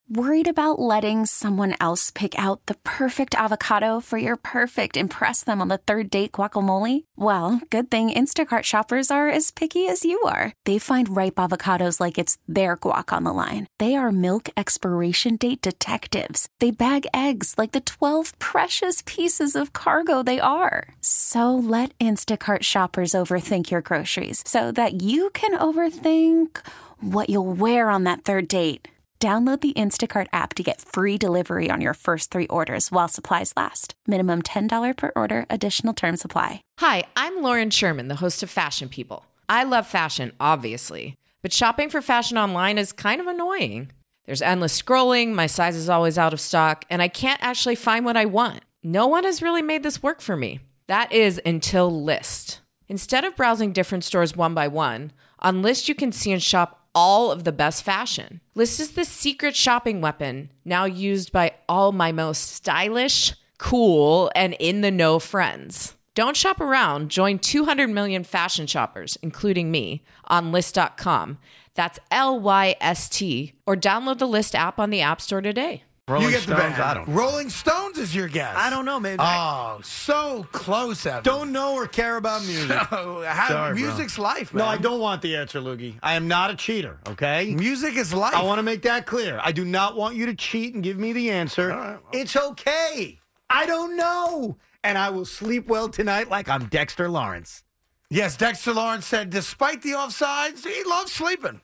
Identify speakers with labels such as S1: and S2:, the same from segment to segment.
S1: Worried about letting someone else pick out the perfect avocado for your perfect impress them on the third date guacamole? Well, good thing Instacart shoppers are as picky as you are. They find ripe avocados like it's their guac on the line. They are milk expiration date detectives. They bag eggs like the 12 precious pieces of cargo they are. So let Instacart shoppers overthink your groceries so that you can overthink what you'll wear on that third date. Download the Instacart app to get free delivery on your first 3 orders while supplies last. Minimum $10 per order. Additional terms apply.
S2: Hi, I'm Lauren Sherman, the host of Fashion People. I love fashion, obviously, but shopping for fashion online is kind of annoying. There's endless scrolling, my size is always out of stock, and I can't actually find what I want. No one has really made this work for me. That is until Lyst. Instead of browsing different stores one by one, on Lyst you can see and shop all of the best fashion. Lyst is the secret shopping weapon now used by all my most stylish, cool, and in-the-know friends. Don't shop around. Join 200 million fashion shoppers, including me, on Lyst.com. That's Lyst, or download the Lyst app on the App Store today.
S3: Rolling
S4: you get
S3: Stones,
S4: the band.
S3: I don't know.
S4: Rolling Stones is your guess.
S3: I don't know, maybe.
S4: Oh, so close, Evan.
S3: Don't know or care about music. Sorry,
S4: music's
S3: bro.
S4: life, man.
S3: No, I don't want the answer, Loogie. I am not a cheater, okay?
S4: Music is life.
S3: I want to make that clear. I do not want you to cheat and give me the answer.
S4: All right, well.
S3: It's okay. I don't know. And I will sleep well tonight like I'm Dexter Lawrence.
S4: Yes, Dexter Lawrence said, despite the offsides, he loves sleeping.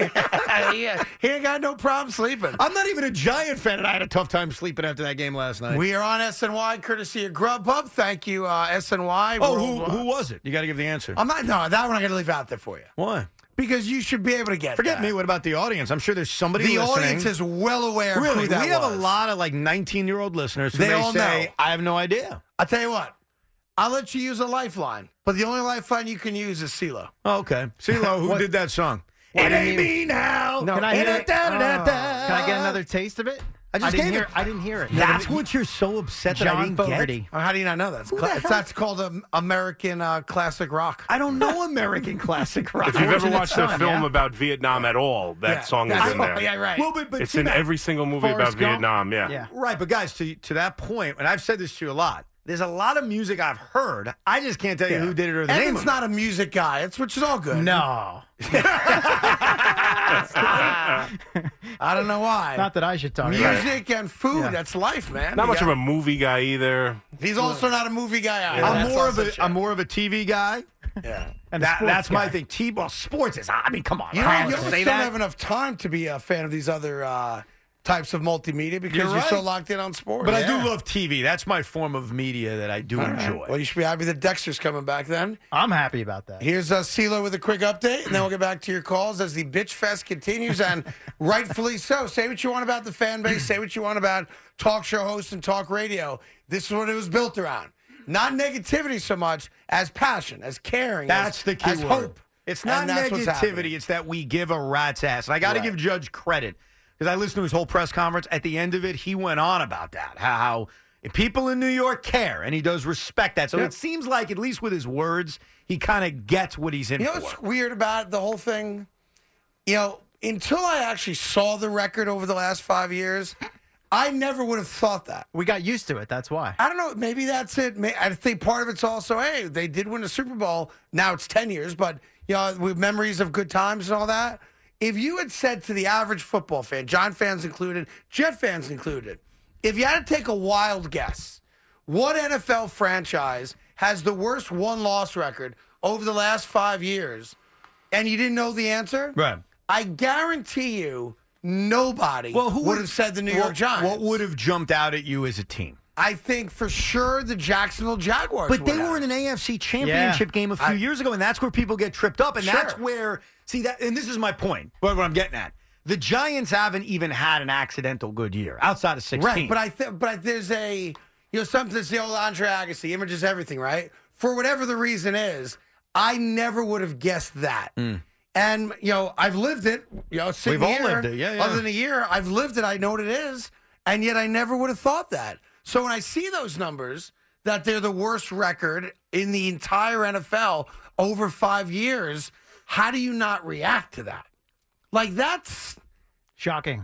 S4: He ain't got no problem sleeping.
S3: I'm not even a Giant fan, and I had a tough time sleeping after that game last night.
S4: We are on SNY, courtesy of Grubhub. Thank you, SNY.
S3: Oh, who was it? You got to give the answer.
S4: I'm not. No, that one I got to leave out there for you.
S3: Why?
S4: Because you should be able to get
S3: Forget
S4: that.
S3: me. What about the audience? I'm sure there's somebody
S4: The
S3: listening.
S4: audience is well aware
S3: Really?
S4: of who that
S3: We have
S4: was.
S3: a lot of like 19-year-old listeners who
S4: They
S3: may
S4: all
S3: say,
S4: know.
S3: I have no idea.
S4: I'll tell you what. I'll let you use a lifeline, but the only lifeline you can use is CeeLo.
S3: Oh, okay. CeeLo, who did that song? It ain't me now.
S4: No.
S5: Can I hear it? Can
S3: Can
S5: I get another taste of it?
S3: I just
S5: didn't
S3: gave
S5: hear.
S3: it.
S5: I didn't hear it.
S3: That's what you're so upset that I
S5: John
S3: didn't
S5: Fogerty.
S3: get.
S4: Oh, how do you not know that? That's called American classic rock.
S3: I don't know American classic rock.
S6: If you've ever watched a
S5: Son,
S6: film
S5: yeah.
S6: about Vietnam at all, that song is in there.
S4: Yeah, right.
S3: Well, but
S6: It's
S3: see
S6: in
S3: that-
S6: every single movie
S5: Forrest
S6: about
S5: Gump?
S6: Vietnam,
S5: Yeah.
S3: Right, but guys, to that point, and I've said this to you a lot, there's a lot of music I've heard. I just can't tell you who did it or the name
S4: Evan's
S3: of it.
S4: not a music guy, which is all good.
S5: No,
S4: I don't know why.
S5: not that I should talk about it.
S4: Music and food,
S5: Yeah.
S4: that's life, man.
S6: Not much of a movie guy either.
S4: He's also not a movie guy either.
S3: I'm
S4: That's
S3: more
S4: also
S3: of a
S4: true.
S3: I'm more of a TV guy.
S4: Yeah.
S5: And a sports
S3: That's my
S5: guy.
S3: thing. Well, sports is. I mean, come on.
S4: You
S3: I
S4: know,
S3: don't
S4: you
S3: have to
S4: almost
S3: say
S4: don't
S3: that.
S4: have enough time to be a fan of these other types of multimedia because
S3: You're
S4: you're so
S3: right.
S4: locked in on sports.
S3: But I
S4: Yeah.
S3: do love TV. That's my form of media that I do enjoy.
S4: Well, you should be happy that Dexter's coming back then.
S5: I'm happy about that.
S4: Here's CeeLo with a quick update, and then we'll get back to your calls as the bitch fest continues, and rightfully so. Say what you want about the fan base. Say what you want about talk show hosts and talk radio. This is what it was built around. Not negativity so much as passion, as caring,
S3: That's
S4: as,
S3: the key
S4: as
S3: word.
S4: hope.
S3: It's not
S4: And that's what's happening.
S3: negativity. It's that we give a rat's ass. And I got to
S4: Right.
S3: give Judge credit because I listened to his whole press conference. At the end of it, he went on about that, how people in New York care, and he does respect that. So
S4: Yeah.
S3: it seems like, at least with his words, he kind of gets what he's in
S4: You know
S3: for.
S4: what's weird about the whole thing? You know, until I actually saw the record over the last 5 years, I never would have thought that.
S5: We got used to it. That's why.
S4: I don't know. Maybe that's it. I think part of it's also, hey, they did win a Super Bowl. Now it's 10 years, but, you know, with memories of good times and all that. If you had said to the average football fan, Giant fans included, Jet fans included, if you had to take a wild guess, what NFL franchise has the worst one-loss record over the last 5 years, and you didn't know the answer?
S3: Right.
S4: I guarantee you nobody would have said the New York Giants.
S3: What would have jumped out at you as a team?
S4: I think for sure the Jacksonville Jaguars.
S3: But they
S4: would have.
S3: were in an AFC championship game a few years ago, and that's where people get tripped up. And that's
S4: Sure.
S3: where, see, that, and this is my point, what I'm getting at. The Giants haven't even had an accidental good year outside of 16.
S4: Right, but there's a, you know, something that's the old Andre Agassi, images everything, right? For whatever the reason is, I never would have guessed that. And, you know, I've lived it, you know, sitting
S3: We've all
S4: here,
S3: lived it, yeah.
S4: Other than a year, I've lived it, I know what it is, and yet I never would have thought that. So when I see those numbers, that they're the worst record in the entire NFL over 5 years, how do you not react to that? Like, that's...
S5: Shocking.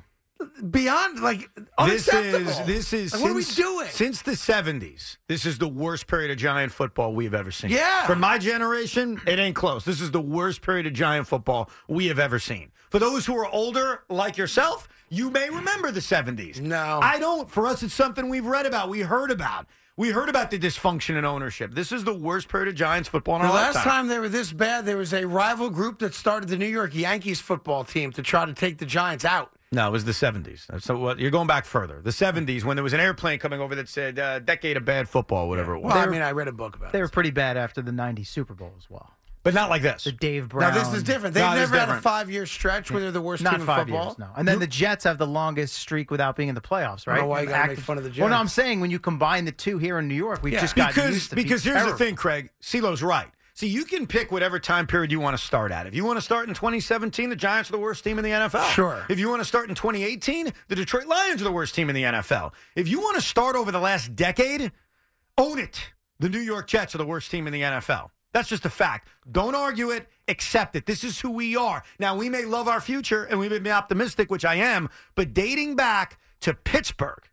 S4: beyond unacceptable.
S3: This is
S4: what are we doing?
S3: Since the 70s, this is the worst period of Giant football we've ever seen.
S4: Yeah.
S3: For my generation, it ain't close. This is the worst period of Giant football we have ever seen. For those who are older, like yourself, you may remember the 70s.
S4: No.
S3: I don't. For us, it's something we've read about, we heard about. We heard about the dysfunction in ownership. This is the worst period of Giants football in our lifetime.
S4: The last time they were this bad, there was a rival group that started the New York Yankees football team to try to take the Giants out.
S3: No, it was the 70s. So you're going back further. The 70s, when there was an airplane coming over that said, decade of bad football, whatever it was.
S4: Well, I read a book about it.
S5: They were pretty bad after the 90s Super Bowl as well.
S3: But not like this.
S5: The Dave Brown.
S4: Now, this is different. They've never had a 5-year stretch where they're the worst team in
S5: Not 5
S4: football.
S5: years, no. And then the Jets have the longest streak without being in the playoffs, right?
S4: I don't know why you got to make fun of the Jets.
S5: Well, no, I'm saying when you combine the two here in New York, we've just got used to
S3: Because here's the
S5: terrible.
S3: thing, Craig. CeeLo's right. See, you can pick whatever time period you want to start at. If you want to start in 2017, the Giants are the worst team in the NFL.
S4: Sure.
S3: If you want to start in 2018, the Detroit Lions are the worst team in the NFL. If you want to start over the last decade, own it. The New York Jets are the worst team in the NFL. That's just a fact. Don't argue it. Accept it. This is who we are. Now, we may love our future, and we may be optimistic, which I am, but dating back to Pittsburgh,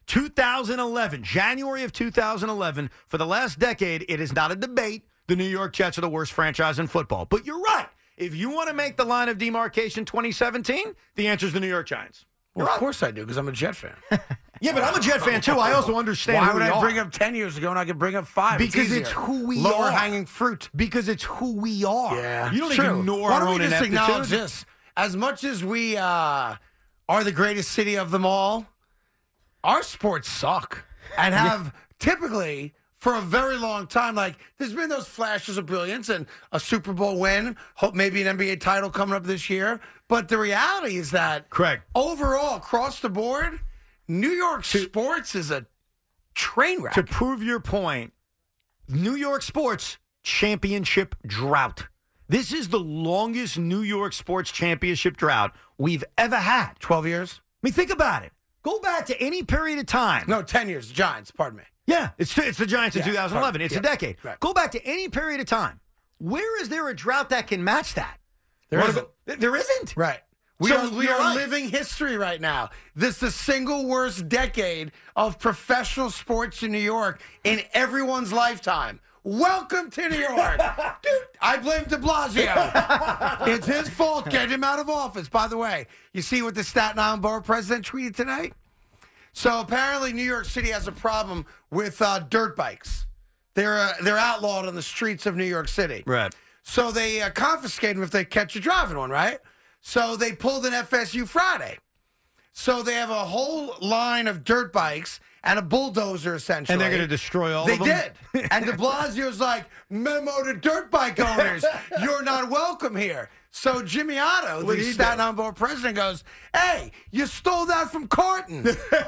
S3: 2011, January of 2011, for the last decade, it is not a debate. The New York Jets are the worst franchise in football. But you're right. If you want to make the line of demarcation 2017, the answer is the New York Giants.
S4: Well, of course I do, because I'm a Jet fan.
S3: Yeah, but I'm a Jet fan, too. I also understand
S4: Why
S3: who
S4: would
S3: we
S4: I
S3: are.
S4: bring up 10 years ago and I could bring up 5?
S3: Because
S4: it's
S3: it's who we
S4: Lower
S3: are.
S4: hanging fruit.
S3: Because it's who we are.
S4: Yeah.
S3: You don't
S4: True.
S3: ignore
S4: Why
S3: our
S4: don't
S3: own
S4: we just
S3: ineptitude.
S4: acknowledge this? As much as we are the greatest city of them all, our sports suck and have typically for a very long time. Like, there's been those flashes of brilliance and a Super Bowl win, hope maybe an NBA title coming up this year. But the reality is that
S3: Craig,
S4: overall, across the board, New York sports is a train wreck.
S3: to prove your point, New York sports championship drought. This is the longest New York sports championship drought we've ever had.
S4: 12 years?
S3: I mean, think about it. Go back to any period of time.
S4: No, 10 years. Giants, pardon me.
S3: Yeah, it's the Giants in
S4: Yeah,
S3: 2011. It's a decade.
S4: Right.
S3: Go back to any period of time. Where is there a drought that can match that?
S4: There isn't.
S3: There isn't.
S4: Right. We
S3: So
S4: are
S3: you're right.
S4: living history right now. This is the single worst decade of professional sports in New York in everyone's lifetime. Welcome to New York. Dude, I blame de Blasio. It's his fault. Get him out of office. By the way, you see what the Staten Island Borough president tweeted today? So apparently New York City has a problem with dirt bikes. They're outlawed on the streets of New York City.
S3: Right.
S4: So they confiscate them if they catch you driving one, right? So they pulled an FSU Friday. So they have a whole line of dirt bikes and a bulldozer, essentially.
S3: And they're going to destroy all
S4: They
S3: of them?
S4: did. And de Blasio's like, memo to dirt bike owners, you're not welcome here. So Jimmy Otto,
S3: What'd
S4: the
S3: he
S4: Staten
S3: do?
S4: Island Borough president, goes, hey, you stole that from Carton.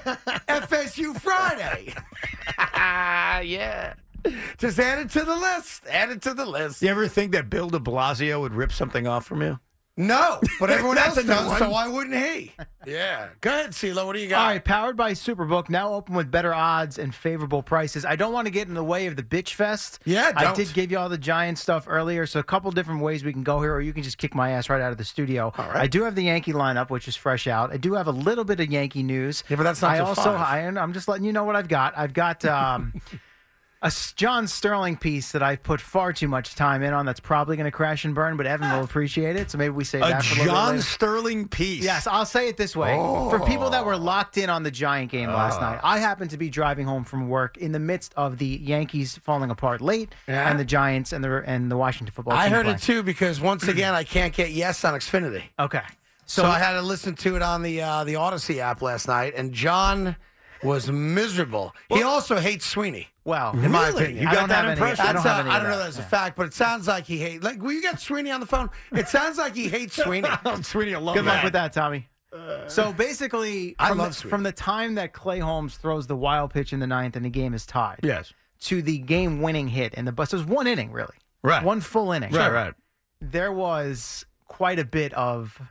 S4: FSU Friday. Yeah. Just add it to the list. Add it to the list.
S3: You ever think that Bill de Blasio would rip something off from you?
S4: No, but everyone
S3: That's
S4: else
S3: a new
S4: does,
S3: one.
S4: so why wouldn't he? Yeah. Go ahead, CeeLo. What do you got?
S5: All right, powered by Superbook, now open with better odds and favorable prices. I don't want to get in the way of the bitch fest.
S4: Yeah,
S5: I
S4: don't.
S5: did give you all the Giants stuff earlier, so a couple different ways we can go here, or you can just kick my ass right out of the studio.
S4: All right.
S5: I do have the Yankee lineup, which is fresh out. I do have a little bit of Yankee news.
S4: Yeah, but that's not
S5: I
S4: till
S5: also,
S4: 5.
S5: I'm just letting you know what I've got. I've got a John Sterling piece that I've put far too much time in on that's probably going to crash and burn, but Evan will appreciate it, so maybe we save
S3: A
S5: that for a little bit
S3: John
S5: later.
S3: Sterling piece.
S5: Yes, I'll say it this way. For people that were locked in on the Giant game last night, I happened to be driving home from work in the midst of the Yankees falling apart late
S4: Yeah.
S5: and the Giants and the Washington football team
S4: I heard
S5: playing.
S4: it too because once again I can't get yes on Xfinity.
S5: Okay.
S4: So I had to listen to it on the Odyssey app last night, and John was miserable. He also hates Sweeney.
S5: Well,
S4: In my
S3: Really?
S4: opinion.
S3: You
S5: I
S3: got
S5: don't
S3: that
S5: have any-
S3: impression?
S5: I don't have
S4: I
S5: any
S4: don't
S5: of
S4: know
S5: that.
S4: that's a fact, but it sounds like he hates. Like, will you get Sweeney on the phone? It sounds like he hates Sweeney.
S3: Sweeney alone.
S5: Good luck with that, Tommy. So basically,
S4: I
S5: from,
S4: love
S5: the,
S4: Sweeney.
S5: from the time that Clay Holmes throws the wild pitch in the ninth and the game is tied,
S3: Yes.
S5: to the game-winning hit in the bus, it was one inning, really.
S3: Right.
S5: One full inning.
S3: Right.
S5: There was quite a bit of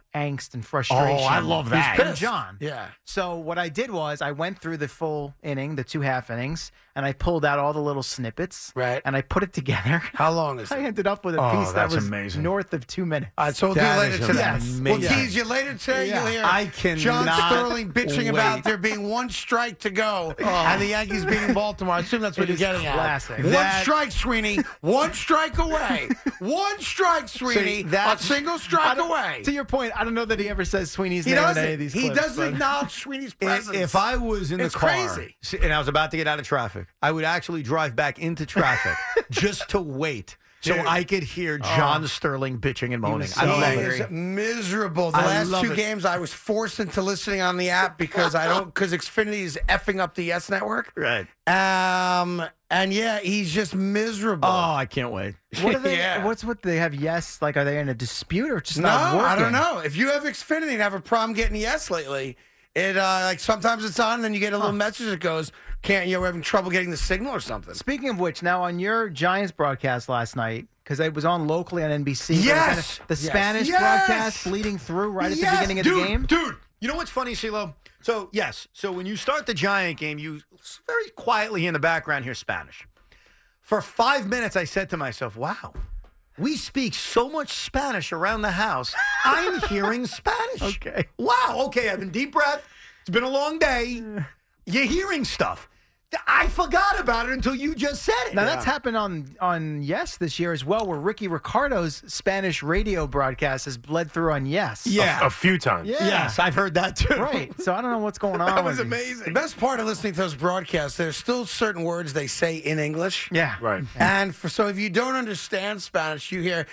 S5: angst and frustration.
S3: Oh, I love that.
S5: He's pissed. John.
S4: Yeah.
S5: So what I did was I went through the full inning, the 2 half innings, and I pulled out all the little snippets.
S4: Right.
S5: And I put it together.
S4: How long is
S5: I
S4: it?
S5: ended up with a
S3: Oh,
S5: piece that
S3: that's
S5: was
S3: amazing.
S5: north of 2 minutes.
S4: All right, so we'll do it
S3: That
S4: later
S3: is
S4: today.
S3: amazing.
S4: We'll tease you later today.
S5: Yeah.
S4: You'll hear
S3: I cannot
S4: John Sterling bitching
S3: wait.
S4: about there being 1 strike to go and the Yankees beating Baltimore. I assume that's what
S5: It
S4: you're
S5: is
S4: getting
S5: classic.
S4: at. One
S5: That-
S4: strike, Sweeney. 1 strike away. 1 strike, Sweeney. A single strike away.
S5: To your point, I don't know that he ever says Sweeney's
S4: He
S5: name in
S4: doesn't.
S5: any of these
S4: He
S5: clips,
S4: doesn't
S5: but-
S4: acknowledge Sweeney's presence.
S3: If I was in the
S4: It's
S3: car
S4: crazy.
S3: and I was about to get out of traffic, I would actually drive back into traffic just to wait so
S4: Dude.
S3: I could hear John Sterling bitching and moaning.
S5: was
S3: I
S5: so
S3: love
S4: He
S3: it.
S5: angry.
S4: is miserable. The
S3: I
S4: last
S3: love
S4: 2
S3: it.
S4: games, I was forced into listening on the app because Xfinity is effing up the Yes Network.
S3: Right.
S4: And yeah, he's just miserable.
S3: Oh, I can't wait.
S5: What are they?
S4: Yeah.
S5: What's what they have? Yes, like are they in a dispute or just
S4: No,
S5: not working?
S4: I don't know. If you have Xfinity and have a problem getting Yes lately, it like sometimes it's on, and then you get a little message that goes, we're having trouble getting the signal or something.
S5: Speaking of which, now on your Giants broadcast last night, because it was on locally on NBC. but
S3: Yes!
S5: the Spanish
S3: Yes!
S5: broadcast bleeding through right at the beginning of the game.
S3: Dude, you know what's funny, CeeLo? So, yes. So when you start the Giant game, you very quietly in the background hear Spanish. For 5 minutes, I said to myself, wow, we speak so much Spanish around the house. I'm hearing Spanish.
S5: Okay.
S3: Wow. Okay, Evan, deep breath. It's been a long day. You're hearing stuff. I forgot about it until you just said it.
S5: Now that's happened on Yes this year as well, where Ricky Ricardo's Spanish radio broadcast has bled through on Yes.
S3: Yeah.
S6: A few times.
S5: Yeah.
S3: Yes, I've heard that too.
S5: Right. So I don't know what's going on.
S3: That was
S5: with these.
S3: amazing.
S4: The best part of listening to those broadcasts, there's still certain words they say in English.
S5: Yeah.
S6: Right.
S4: And so if you don't understand Spanish, you hear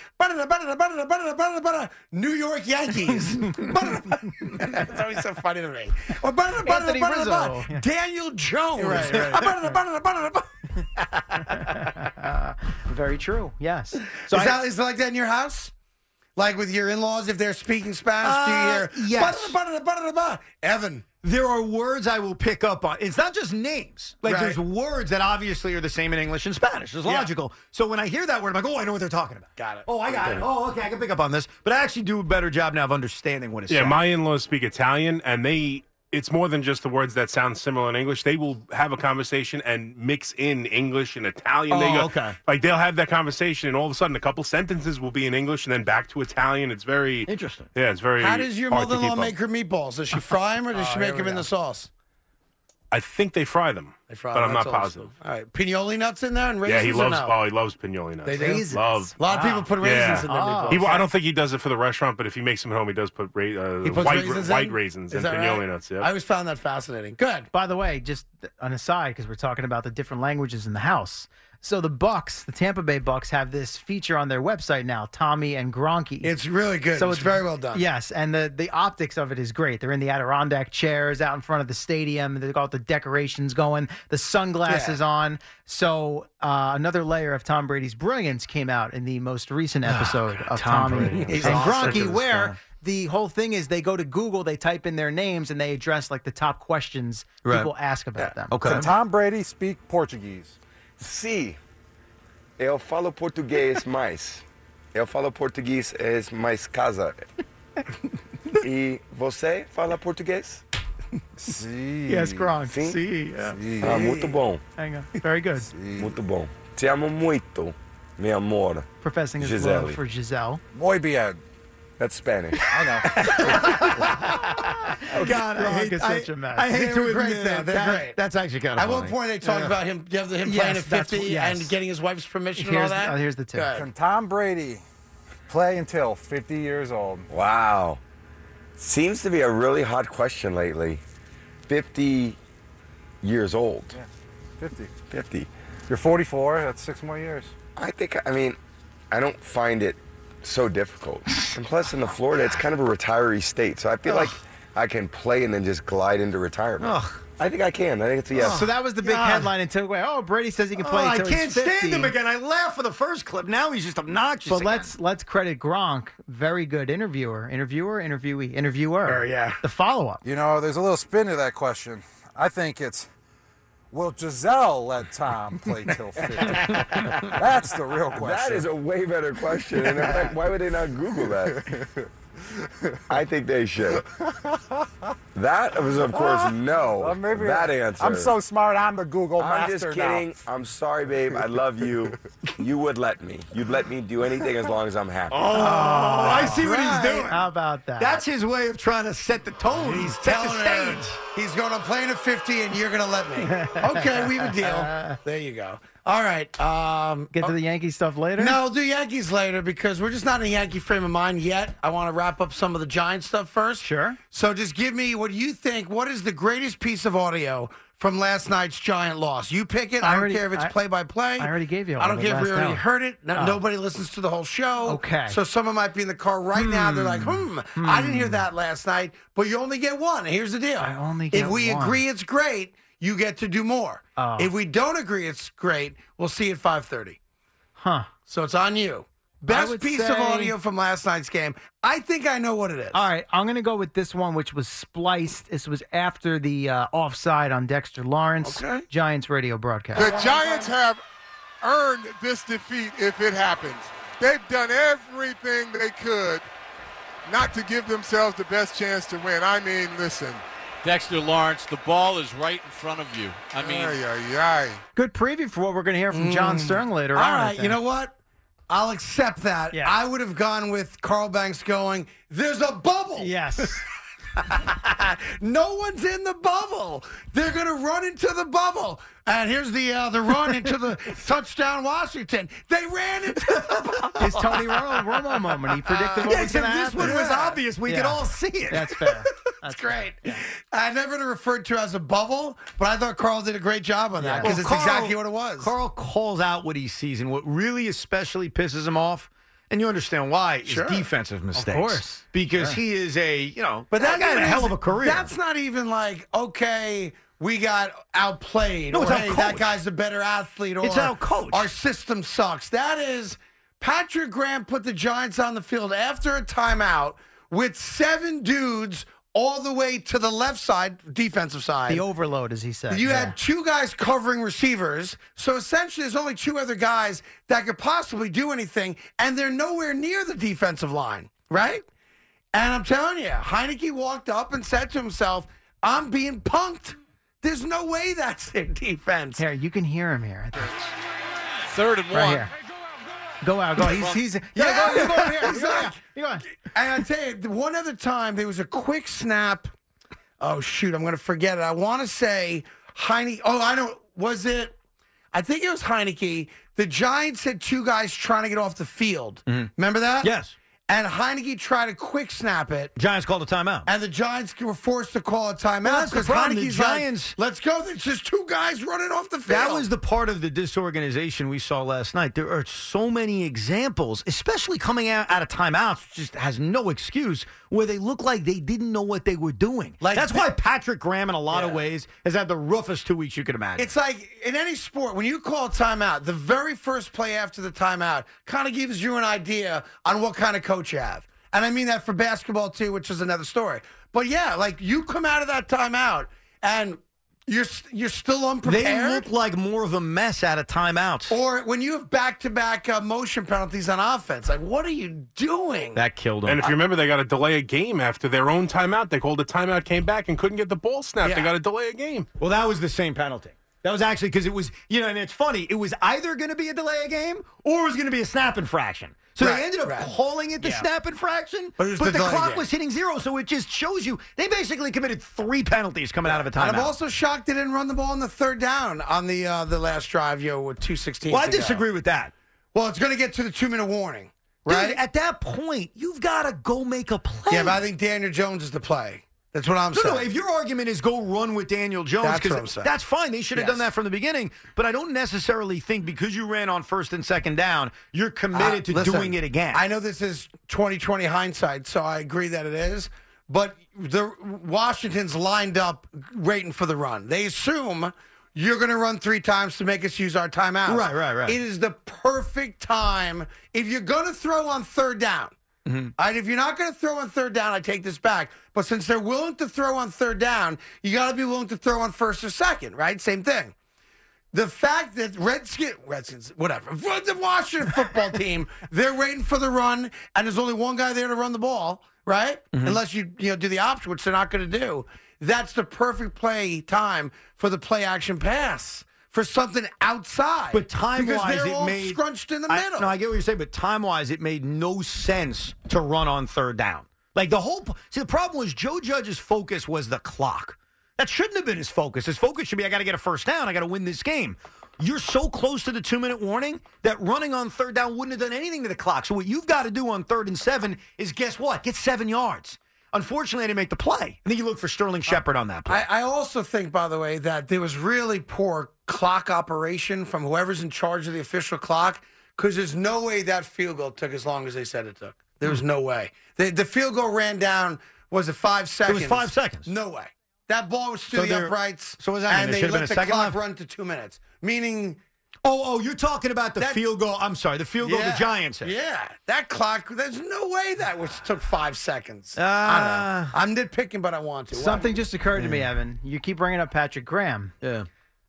S4: New York Yankees. That's always so funny to me. Or
S5: Anthony Rizzo.
S4: Daniel Jones.
S5: Right. Very true. Yes. So
S4: Is it like that in your house? Like with your in-laws, if they're speaking Spanish, do you hear
S3: yes.
S4: Evan?
S3: There are words I will pick up on. It's not just names. Like
S4: Right.
S3: there's words that obviously are the same in English and Spanish. It's logical. So when I hear that word, I'm like, oh, I know what they're talking about.
S4: Got it.
S3: Oh, I got it. Oh, okay, I can pick up on this. But I actually do a better job now of understanding what it's
S6: Yeah,
S3: saying.
S6: my in-laws speak Italian, and it's more than just the words that sound similar in English. They will have a conversation and mix in English and Italian.
S3: Oh, okay.
S6: Like they'll have that conversation, and all of a sudden, a couple sentences will be in English, and then back to Italian. It's very
S3: Interesting.
S6: Yeah, it's very.
S4: How does your
S6: hard to
S4: mother-in-law
S6: keep up.
S4: make her meatballs? Does she fry them or does she make them in the sauce?
S6: I think they fry them,
S4: They fry
S6: but
S4: them.
S6: I'm not
S4: That's awesome.
S6: positive.
S4: All right, pinoli nuts in there and
S6: Yeah,
S4: raisins.
S6: he
S4: or
S6: loves.
S4: no?
S6: Oh, he loves pinoli nuts.
S4: They do?
S5: Raisins.
S6: Love.
S4: A lot of people put raisins in their
S5: Oh.
S4: meatballs.
S6: I don't think he does it for the restaurant, but if he makes them at home, he does put
S4: He puts raisins
S6: white
S4: in?
S6: raisins
S4: Is
S6: and
S4: that
S6: pinoli
S4: right?
S6: nuts. Yeah.
S4: I always found that fascinating. Good.
S5: By the way, just an aside, because we're talking about the different languages in the house. So the Bucks, the Tampa Bay Bucks, have this feature on their website now, Tommy and Gronky.
S4: It's really good.
S5: So
S4: it's very well done.
S5: Yes, and the optics of it is great. They're in the Adirondack chairs out in front of the stadium. They've got the decorations going, the sunglasses on. So another layer of Tom Brady's brilliance came out in the most recent episode of
S3: Tom
S5: Tommy
S3: Brady.
S5: and
S4: He's awesome.
S5: Gronky, where the whole thing is they go to Google, they type in their names, and they address like the top questions people ask about them.
S3: Okay.
S7: Can Tom Brady speak Portuguese?
S8: Sim, eu falo português mais. Eu falo português mais casa. E você fala português?
S7: Sim.
S5: Yes, Gronk.
S8: Sim?
S5: See, yeah.
S8: Ah, muito bom,
S5: Hang on. Very good.
S8: muito bom. Te amo muito, meu amor.
S5: Professing his
S8: Gisele.
S5: love for Giselle.
S7: Muy bien.
S8: That's Spanish.
S7: I know.
S3: God,
S5: Gronk is such a mess.
S3: I hate
S4: They
S3: to
S4: were great,
S3: admit
S4: though.
S3: it.
S4: They're great.
S3: That's actually kind of
S4: At
S3: funny.
S4: one point, they talked about him playing
S5: Yes,
S4: at
S5: that's
S4: 50
S5: yes.
S4: and getting his wife's permission and all
S5: Here's
S4: that.
S5: here's the tip.
S4: Good.
S7: Can Tom Brady play until 50 years old?
S8: Wow. Seems to be a really hot question lately. 50 years old.
S7: 50.
S8: 50.
S7: You're 44. That's 6 more years.
S8: I don't find it so difficult. And plus, in Florida, it's kind of a retiree state, so I feel like I can play and then just glide into retirement. I think I can. I think it's a yes.
S5: So that was the big
S3: God.
S5: headline and took away. Oh, Brady says he can play
S3: I
S5: until
S3: can't
S5: he's 50.
S3: stand him again. I laughed for the first clip. Now he's just obnoxious.
S5: But
S3: again.
S5: let's credit Gronk, very good interviewer, interviewer.
S4: Yeah.
S5: The follow-up.
S7: You know, there's a little spin to that question. I think it's, will Giselle let Tom play till 50? That's the real question.
S8: That is a way better question. And in fact, why would they not Google that? I think they should. That was, of course, no.
S7: Well, maybe
S8: that answer.
S7: I'm so smart, I'm the Google
S8: I'm
S7: master
S8: just kidding.
S7: now.
S8: I'm sorry, babe. I love you. You would let me. You'd let me do anything as long as I'm happy.
S3: Oh, I see what he's doing.
S5: How about that?
S3: That's his way of trying to set the tone.
S4: He's
S3: set
S4: telling
S3: the
S4: her
S3: stage.
S4: he's going to play in a 50 and you're going to let me. Okay, we have a deal. There you go. All right.
S5: Get to the Yankee stuff later?
S4: No, we'll do Yankees later because we're just not in a Yankee frame of mind yet. I want to wrap up some of the Giants stuff first.
S5: Sure.
S4: So just give me what you think. What is the greatest piece of audio from last night's Giant loss? You pick it. I don't care if it's play-by-play.
S5: I already gave you all
S4: I don't
S5: of it
S4: care if we
S5: last
S4: already
S5: hour.
S4: heard it. No, Nobody listens to the whole show.
S5: Okay.
S4: So someone might be in the car right now. They're like, I didn't hear that last night. But you only get one. Here's the deal.
S5: I only get
S4: If we
S5: one.
S4: agree it's great, you get to do more.
S5: Oh.
S4: If we don't agree it's great, we'll see at 5:30.
S5: Huh.
S4: So it's on you.
S5: I
S4: Best
S5: would
S4: piece of
S5: say-
S4: audio from last night's game. I think I know what it is.
S5: All right, I'm going to go with this one, which was spliced. This was after the offside on Dexter Lawrence.
S4: Okay.
S5: Giants radio broadcast.
S9: The Giants have earned this defeat if it happens. They've done everything they could not to give themselves the best chance to win. I mean, listen.
S10: Dexter Lawrence, the ball is right in front of you. I mean,
S9: Ay.
S5: Good preview for what we're going to hear from John Stern later
S4: All
S5: on. I
S4: right,
S5: think.
S4: you know what? I'll accept that.
S5: Yeah.
S4: I would have gone with Carl Banks going, there's a bubble.
S5: Yes.
S4: No one's in the bubble. They're going to run into the bubble. And here's the run into the touchdown Washington. They ran into the bubble.
S5: His Tony Romo moment. He predicted what was going to
S3: this
S5: happen.
S3: one was obvious. We could all see it.
S5: That's fair.
S4: That's great. I never referred to it as a bubble, but I thought Carl did a great job on that
S5: Yeah.
S4: because
S3: Well,
S4: it's
S3: Carl-
S4: exactly what it was.
S3: Carl calls out what he sees, and what really especially pisses him off, and you understand why,
S4: Sure.
S3: is defensive mistakes.
S5: course.
S3: Because he is
S4: But that
S3: guy had a hell of a
S4: isn't-
S3: career.
S4: That's not even like, okay, we got outplayed.
S3: No,
S4: or,
S3: it's
S4: hey, that
S3: outcoached.
S4: guy's a better athlete. Or
S3: It's outcoached.
S4: our system sucks. That is, Patrick Graham put the Giants on the field after a timeout with 7 dudes all the way to the left side, defensive side.
S5: The overload, as he said.
S4: You
S5: Yeah.
S4: had 2 guys covering receivers. So essentially, there's only 2 other guys that could possibly do anything, and they're nowhere near the defensive line, right? And I'm telling you, Heineke walked up and said to himself, I'm being punked. There's no way that's their defense.
S5: Here, you can hear him here.
S10: 3rd and 1.
S5: Right here. Go out. Go. He's
S4: Yeah,
S5: go here. You go here.
S4: exactly.
S5: You go.
S4: And I tell you, one other time, there was a quick snap. Oh, shoot, I'm going to forget it. I want to say Heineke. Oh, I don't. Was it? I think it was Heineke. The Giants had 2 guys trying to get off the field. Remember that?
S3: Yes.
S4: And Heineke tried to quick snap it.
S3: Giants called a timeout.
S4: And the Giants were forced to call a timeout
S3: that's the
S4: because
S3: problem. The
S4: Heineke's
S3: Giants-
S4: like, let's go. There's just 2 guys running off the field.
S3: That was the part of the disorganization we saw last night. There are so many examples, especially coming out of timeouts, which just has no excuse, where they look like they didn't know what they were doing.
S4: Like
S3: That's
S4: the-
S3: why Patrick Graham, in a lot of
S4: Yeah.
S3: ways, has had the roughest 2 weeks you could imagine.
S4: It's like in any sport, when you call a timeout, the very first play after the timeout kind of gives you an idea on what kind of coach you have. And I mean that for basketball, too, which is another story. But, yeah, like you come out of that timeout and you're still unprepared.
S3: They look like more of a mess out of timeouts.
S4: Or when you have back-to-back motion penalties on offense. Like, what are you doing?
S3: That killed them.
S6: And if you remember, they got to delay a game after their own timeout. They called a timeout, came back, and couldn't get the ball snapped.
S4: Yeah.
S6: They got to delay a game.
S3: Well, that was the same penalty. That was actually because it was, and it's funny. It was either going to be a delay of game or it was going to be a snap infraction. So
S4: Right,
S3: they ended up
S4: right.
S3: calling it the
S4: Yeah.
S3: snap infraction,
S4: But it was
S3: but
S4: the
S3: the
S4: delay
S3: clock
S4: game.
S3: was hitting 0, so it just shows you they basically committed 3 penalties coming out of a timeout.
S4: And I'm also shocked they didn't run the ball on the 3rd down on the last drive, with 2:16
S3: well, I
S4: to go.
S3: disagree with that.
S4: Well, it's going to get to the 2-minute warning, right?
S3: Dude, at that point, you've got to go make a play.
S4: Yeah, but I think Daniel Jones is the play. That's what I'm saying.
S3: No, if your argument is go run with Daniel Jones,
S4: That's what I'm
S3: because
S4: saying.
S3: that's fine. They should have done
S4: Yes.
S3: that from the beginning. But I don't necessarily think because you ran on 1st and 2nd down, you're committed to
S4: Listen,
S3: doing it again.
S4: I know this is 20/20 hindsight, so I agree that it is. But the Washington's lined up waiting for the run. They assume you're going to run 3 times to make us use our timeouts.
S3: Right.
S4: It is the perfect time. If you're going to throw on 3rd down, all right, if you're not going to throw on 3rd down, I take this back. But since they're willing to throw on 3rd down, you got to be willing to throw on 1st or 2nd, right? Same thing. The fact that Redskins, whatever, the Washington football team, they're waiting for the run, and there's only one guy there to run the ball, right? Unless you do the option, which they're not going to do. That's the perfect play time for the play action pass for something outside.
S3: But time-wise,
S4: because they're
S3: it
S4: all
S3: made
S4: scrunched in the middle.
S3: No, I get what you're saying, but time-wise, it made no sense to run on third down. Like the problem was Joe Judge's focus was the clock. That shouldn't have been his focus. His focus should be, I got to get a first down. I got to win this game. You're so close to the 2-minute warning that running on third down wouldn't have done anything to the clock. So what you've got to do on 3rd and 7 is, guess what? Get 7 yards. Unfortunately, I didn't make the play. I think you look for Sterling Shepard on that play.
S4: I also think, by the way, that there was really poor clock operation from whoever's in charge of the official clock, because there's no way that field goal took as long as they said it took. There was no way. The field goal ran down, was it 5 seconds?
S3: It was 5 seconds.
S4: No way. That ball was through the uprights.
S3: So what does that mean?
S4: And
S3: There
S4: they
S3: should have
S4: let
S3: been a
S4: the
S3: second
S4: clock
S3: left?
S4: run to 2 minutes. Meaning...
S3: Oh, you're talking about the field goal. I'm sorry, the field goal the Giants had.
S4: Yeah, that clock, there's no way that took 5 seconds. I don't know. I'm nitpicking, but I want to.
S5: Something just occurred to me, Evan. You keep bringing up Patrick Graham.
S3: Yeah.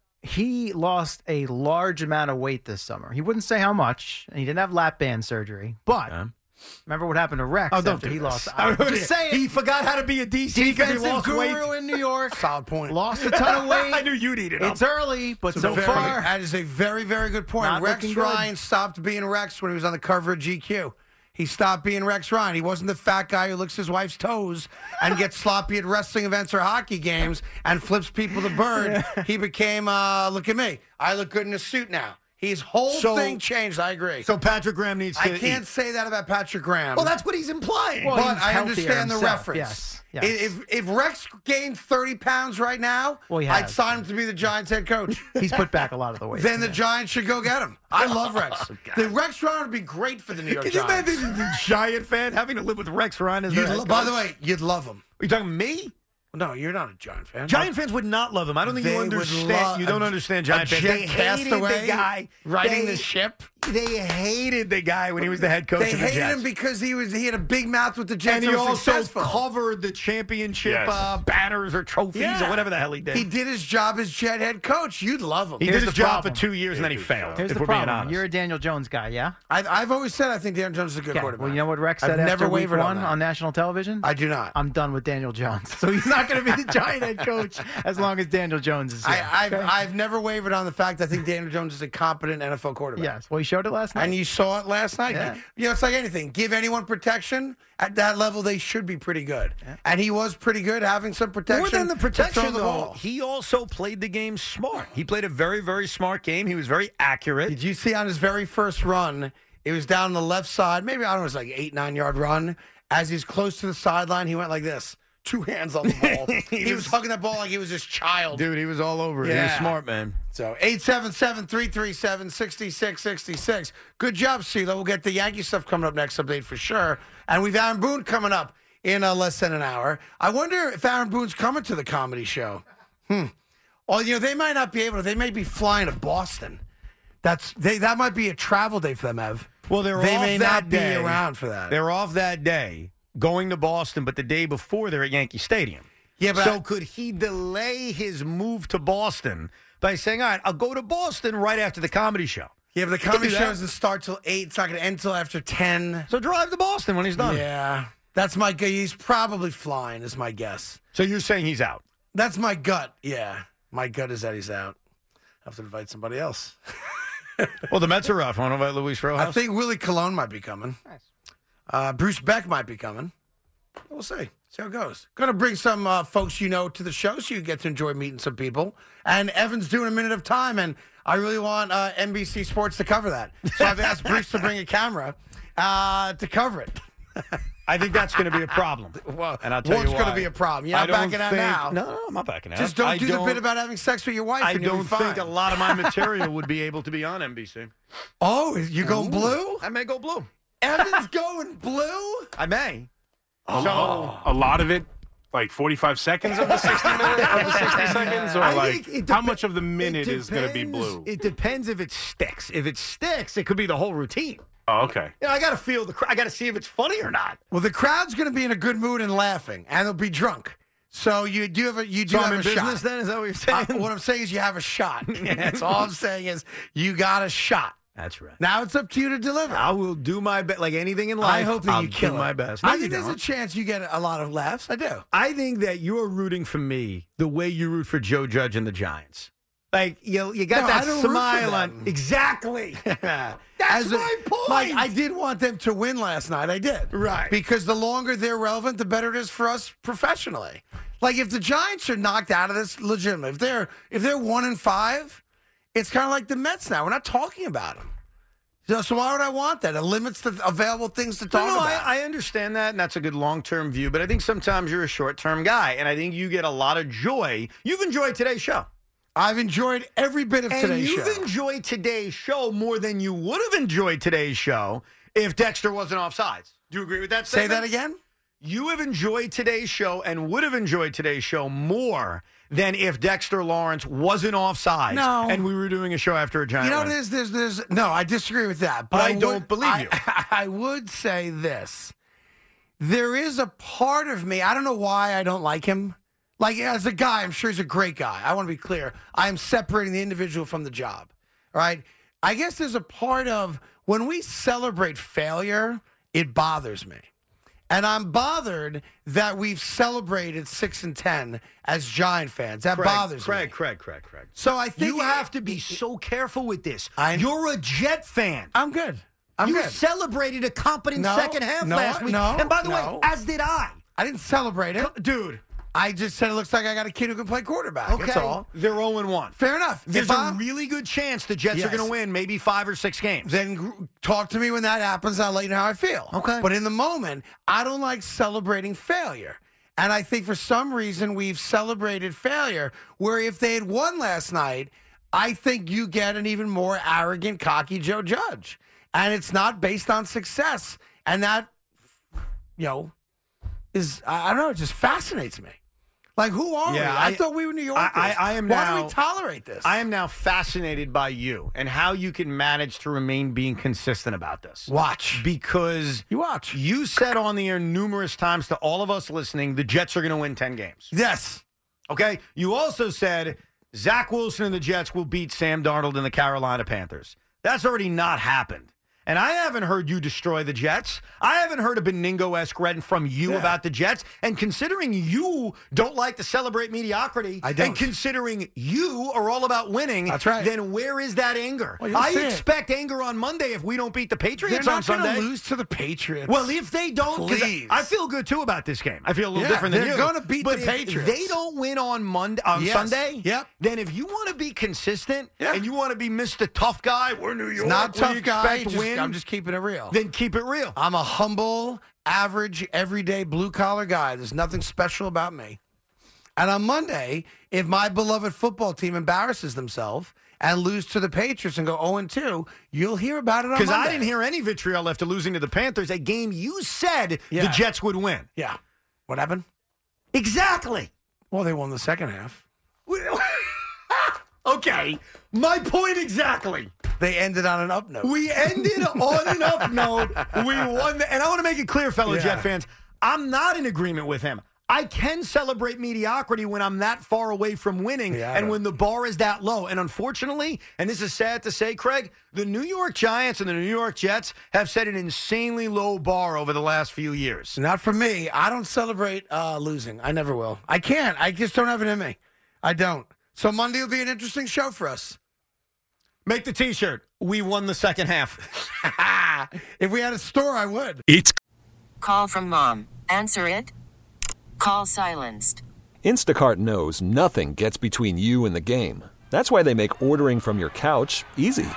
S5: He lost a large amount of weight this summer. He wouldn't say how much, and he didn't have lap band surgery. But remember what happened to Rex after he lost? I'm just saying.
S3: He forgot how to be a DC because he
S5: Defensive
S3: lost
S5: guru
S3: weight.
S5: in New York.
S4: Solid point.
S5: Lost a ton of weight.
S3: I knew you'd eat it up.
S5: It's early, but so
S4: Very-
S5: far.
S4: That is a very, very good point.
S5: Not
S4: Rex
S5: looking good.
S4: Ryan stopped being Rex when he was on the cover of GQ. He stopped being Rex Ryan. He wasn't the fat guy who licks his wife's toes and gets sloppy at wrestling events or hockey games and flips people the bird. He became, look at me. I look good in a suit now. His whole thing changed. I agree.
S3: So Patrick Graham needs to
S4: I can't say that about Patrick Graham.
S3: Well, that's what he's implying.
S5: Well,
S4: but
S5: he's
S4: I
S5: healthier
S4: understand the
S5: himself.
S4: reference.
S5: Yes.
S4: If Rex gained 30 pounds right now,
S5: Well, he
S4: I'd
S5: has.
S4: sign him to be the Giants head coach.
S5: He's put back a lot of the weight.
S4: Then the Giants should go get him. I love Rex. The Rex Ryan would be great for the New York
S3: Can you
S4: Giants.
S3: imagine the Giant fan having to live with Rex Ryan as their head
S4: By
S3: coach?
S4: the way, you'd love him.
S3: Are you talking me?
S4: No, you're not a Giant fan.
S3: Giant fans would not love him. I don't think
S4: They
S3: you
S4: would
S3: understand.
S4: love
S3: You don't
S4: a-
S3: understand
S4: a
S3: Giant fans.
S4: jet
S3: They hated
S4: castaway
S3: the guy
S4: riding
S3: They-
S4: the ship.
S3: They hated the guy when he was the head coach
S4: They
S3: of the
S4: hated
S3: Jets.
S4: him because he had a big mouth with the Jets
S3: And he
S4: and was
S3: also
S4: successful.
S3: covered the championship
S6: Yes.
S3: banners or trophies or whatever the hell he did.
S4: He did his job as Jet head coach. You'd love him.
S3: He
S5: Here's
S3: did
S5: the
S3: his job
S5: problem.
S3: for 2 years and then he failed.
S5: Here's
S3: if
S5: the
S3: we're being
S5: problem.
S3: honest.
S5: You're a Daniel Jones guy, yeah?
S4: I've always said I think Daniel Jones is a good
S5: Okay.
S4: quarterback.
S5: Well, you know what Rex
S4: I've
S5: said
S4: never
S5: after week
S4: wavered on
S5: 1
S4: that.
S5: on national television?
S4: I do not.
S5: I'm done with Daniel Jones. So he's not going to be the Giant head coach as long as Daniel Jones is here.
S4: I've never wavered on the fact I think Daniel Jones is a competent NFL quarterback.
S5: Yes. Well, he showed it last night.
S4: And you saw it last night.
S5: Yeah.
S4: You know, it's like anything. Give anyone protection at that level, they should be pretty good. Yeah. And he was pretty good having some protection.
S3: More than the
S4: to throw
S3: protection,
S4: the
S3: though,
S4: ball.
S3: he also played the game smart. He played a very, very smart game. He was very accurate.
S4: Did you see on his very first run, it was down the left side, maybe, I don't know, it was like 8-9 yard run. As he's close to the sideline, he went like this. 2 hands on the ball. he was hugging that ball like he was his child.
S3: Dude, he was all over it. He was smart, man.
S4: So 877-337-6666. Good job, CeeLo. We'll get the Yankee stuff coming up next update for sure. And we've Aaron Boone coming up in less than an hour. I wonder if Aaron Boone's coming to the comedy show. Well, you know, they might not be able to. They may be flying to Boston. That might be a travel day for them, Ev.
S3: Well, they
S4: may
S3: off
S4: not
S3: that day.
S4: be around for that.
S3: They're off that day, going to Boston, but the day before they're at Yankee Stadium.
S4: Yeah, but
S3: so could he delay his move to Boston by saying, all right, I'll go to Boston right after the comedy show?
S4: Yeah, but the
S3: He could
S4: comedy
S3: do
S4: show
S3: that.
S4: doesn't start till 8. It's not going to end till after 10.
S3: So drive to Boston when he's done.
S4: Yeah, that's my guess. He's probably flying, is my guess.
S3: So you're saying he's out?
S4: That's my gut. Yeah, my gut is that he's out. I have to invite somebody else.
S3: Well, the Mets are off. Want to invite Luis Rojas?
S4: I think Willie Colon might be coming. Nice. Bruce Beck might be coming. We'll see. See how it goes. Going to bring some folks you know to the show so you get to enjoy meeting some people. And Evan's doing a minute of time, and I really want NBC Sports to cover that. So I've asked Bruce to bring a camera to cover it.
S3: I think that's going to be a problem.
S4: Well,
S3: and I'll tell you
S4: what's
S3: why.
S4: going to be a problem? You're not backing out now.
S3: No, I'm not backing out.
S4: Just don't
S3: I
S4: do the bit about having sex with your wife.
S3: I
S4: and you'll
S3: don't
S4: be fine.
S3: think a lot of my material would be able to be on NBC.
S4: Oh, you going blue?
S3: I may go blue.
S4: Evan's going blue?
S3: I may.
S6: A lot of it, like 45 seconds of the 60 minutes, of the 60 seconds, or
S3: I
S6: like
S3: think
S6: how much of the minute is going to be blue?
S3: It depends if it sticks. If it sticks, it could be the whole routine.
S6: Oh, okay.
S3: You know, I got to feel the. I got to see if it's funny or not.
S4: Well, the crowd's going to be in a good mood and laughing, and they'll be drunk. So you do have a
S3: So
S4: have
S3: I'm in
S4: a
S3: business
S4: shot.
S3: then? Is that what you're saying?
S4: What I'm saying is you have a shot. That's all I'm saying is you got a shot.
S3: That's right.
S4: Now it's up to you to deliver.
S3: I will do my best. Like anything in life,
S4: I hope that
S3: I'll
S4: you kill
S3: do
S4: it.
S3: my best. No,
S4: I
S3: you
S4: think there's a
S3: don't.
S4: chance you get a lot of laughs. I do.
S3: I think that you're rooting for me the way you root for Joe Judge and the Giants. Like, you got
S4: No, I
S3: that
S4: don't root for
S3: smile on.
S4: them.
S3: Exactly. That's my point.
S4: Like, I did want them to win last night. I did.
S3: Right.
S4: Because the longer they're relevant, the better it is for us professionally. Like, if the Giants are knocked out of this, legitimately, if they're 1-5, it's kind of like the Mets now. We're not talking about them. So why would I want that? It limits the available things to talk about.
S3: I understand that, and that's a good long-term view, but I think sometimes you're a short-term guy, and I think you get a lot of joy. You've enjoyed today's show.
S4: I've enjoyed every bit of today's show.
S3: And you've enjoyed today's show more than you would have enjoyed today's show if Dexter wasn't offsides. Do you agree with that statement?
S4: Say that again?
S3: You have enjoyed today's show and would have enjoyed today's show more than if Dexter Lawrence wasn't offsides.
S4: No.
S3: And we were doing a show after a Giant
S4: You know,
S3: win.
S4: there's no, I disagree with that. But
S3: I don't believe you.
S4: I would say this. There is a part of me, I don't know why I don't like him. Like, as a guy, I'm sure he's a great guy. I want to be clear. I'm separating the individual from the job. All right? I guess there's a part of when we celebrate failure, it bothers me. And I'm bothered that we've celebrated 6-10 as Giant fans. That bothers me.
S3: Craig.
S4: So I think
S3: you have to be so careful with this.
S4: I'm-
S3: You're a Jet fan.
S4: I'm good.
S3: You
S4: good.
S3: celebrated a competent second half last week.
S4: No,
S3: and by the way,
S4: no.
S3: as did I.
S4: I didn't celebrate it.
S3: Dude.
S4: I just said it looks like I got a kid who can play quarterback.
S3: Okay.
S4: That's all.
S3: They're 0-1.
S4: Fair enough.
S3: There's a really good chance the Jets are
S4: Yes.
S3: going to win maybe 5 or 6 games.
S4: Then talk to me when that happens. I'll let you know how I feel.
S3: Okay.
S4: But in the moment, I don't like celebrating failure. And I think for some reason we've celebrated failure where if they had won last night, I think you get an even more arrogant, cocky Joe Judge. And it's not based on success. And that, is, I don't know, it just fascinates me. Like, who are we? I thought we were New Yorkers.
S3: I am
S4: Why
S3: now,
S4: do we tolerate this?
S3: I am now fascinated by you and how you can manage to remain being consistent about this.
S4: Watch.
S3: Because
S4: you watch.
S3: You said on the air numerous times to all of us listening, the Jets are going to win 10 games.
S4: Yes.
S3: Okay? You also said Zach Wilson and the Jets will beat Sam Darnold and the Carolina Panthers. That's already not happened. And I haven't heard you destroy the Jets. I haven't heard a Beningo-esque rant from you about the Jets. And considering you don't like to celebrate mediocrity, and considering you are all about winning,
S4: that's right.
S3: Then where is that anger?
S4: Well,
S3: I expect anger on Monday if we don't beat the Patriots on Sunday.
S4: They're not going to lose to the Patriots.
S3: Well, if they don't,
S4: please.
S3: I feel good too about this game. I feel a little different than you.
S4: They're going to beat
S3: but
S4: the
S3: if
S4: Patriots.
S3: they don't win on Sunday, then if you want to be consistent and you want to be Mr. Tough Guy, we're New York.
S4: Not tough guy.
S3: Win,
S4: I'm just keeping it real.
S3: Then keep it real.
S4: I'm a humble, average, everyday blue-collar guy. There's nothing special about me. And on Monday, if my beloved football team embarrasses themselves and lose to the Patriots and go 0-2, you'll hear about it on Monday.
S3: Because I didn't hear any vitriol after losing to the Panthers, a game you said the Jets would win.
S4: Yeah. What happened?
S3: Exactly.
S4: Well, they won the second half.
S3: Okay. My point exactly.
S4: They ended on an up note.
S3: We ended on an up note. We won. And I want to make it clear, fellow Jet fans, I'm not in agreement with him. I can celebrate mediocrity when I'm that far away from winning and when the bar is that low. And unfortunately, and this is sad to say, Craig, the New York Giants and the New York Jets have set an insanely low bar over the last few years.
S4: Not for me. I don't celebrate losing. I never will. I can't. I just don't have it in me. I don't. So Monday will be an interesting show for us.
S3: Make the T-shirt. We won the second half.
S4: If we had a store, I would.
S11: It's
S12: call from mom. Answer it. Call silenced.
S13: Instacart knows nothing gets between you and the game. That's why they make ordering from your couch easy.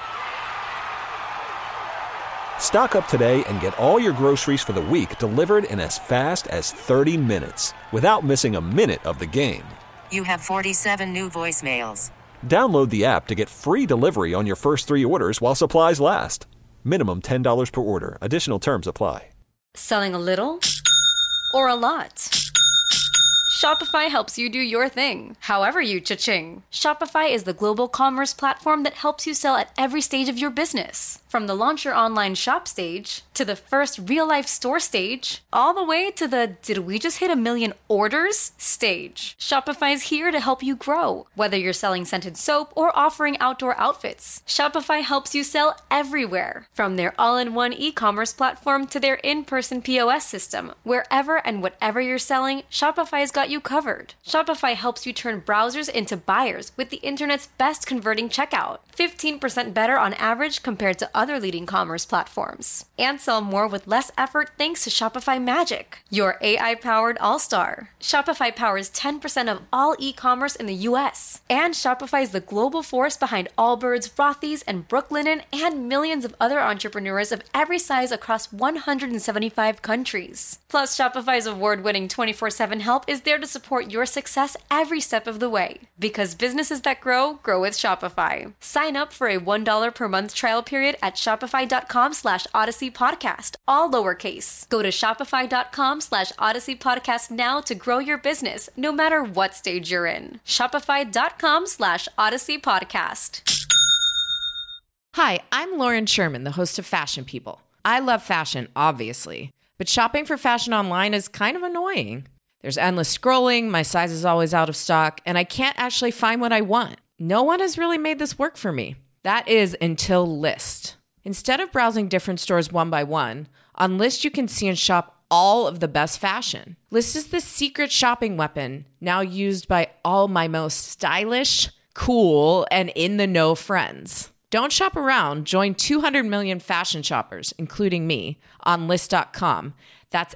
S13: Stock up today and get all your groceries for the week delivered in as fast as 30 minutes without missing a minute of the game.
S12: You have 47 new voicemails.
S13: Download the app to get free delivery on your first 3 orders while supplies last. Minimum $10 per order. Additional terms apply.
S14: Selling a little or a lot? Shopify helps you do your thing, however you cha-ching. Shopify is the global commerce platform that helps you sell at every stage of your business. From the launch your online shop stage to to the first real-life store stage, all the way to the did we just hit 1 million orders stage. Shopify's here to help you grow. Whether you're selling scented soap or offering outdoor outfits, Shopify helps you sell everywhere. From their all-in-one e-commerce platform to their in-person POS system, wherever and whatever you're selling, Shopify's got you covered. Shopify helps you turn browsers into buyers with the internet's best converting checkout, 15% better on average compared to other leading commerce platforms. And sell more with less effort thanks to Shopify Magic, your AI-powered all-star. Shopify powers 10% of all e-commerce in the US. And Shopify is the global force behind Allbirds, Rothy's, and Brooklinen, and millions of other entrepreneurs of every size across 175 countries. Plus, Shopify's award-winning 24/7 help is there to support your success every step of the way. Because businesses that grow with Shopify. Sign up for a $1 per month trial period at shopify.com/Odyssey Podcast, all lowercase. Go to shopify.com/Odyssey Podcast now to grow your business, no matter what stage you're in. Shopify.com/Odyssey Podcast.
S2: Hi, I'm Lauren Sherman, the host of Fashion People. I love fashion, obviously, but shopping for fashion online is kind of annoying. There's endless scrolling, my size is always out of stock, and I can't actually find what I want. No one has really made this work for me. That is until Lyst. Instead of browsing different stores one by one, on Lyst you can see and shop all of the best fashion. Lyst is the secret shopping weapon now used by all my most stylish, cool, and in-the-know friends. Don't shop around. Join 200 million fashion shoppers, including me, on Lyst.com. That's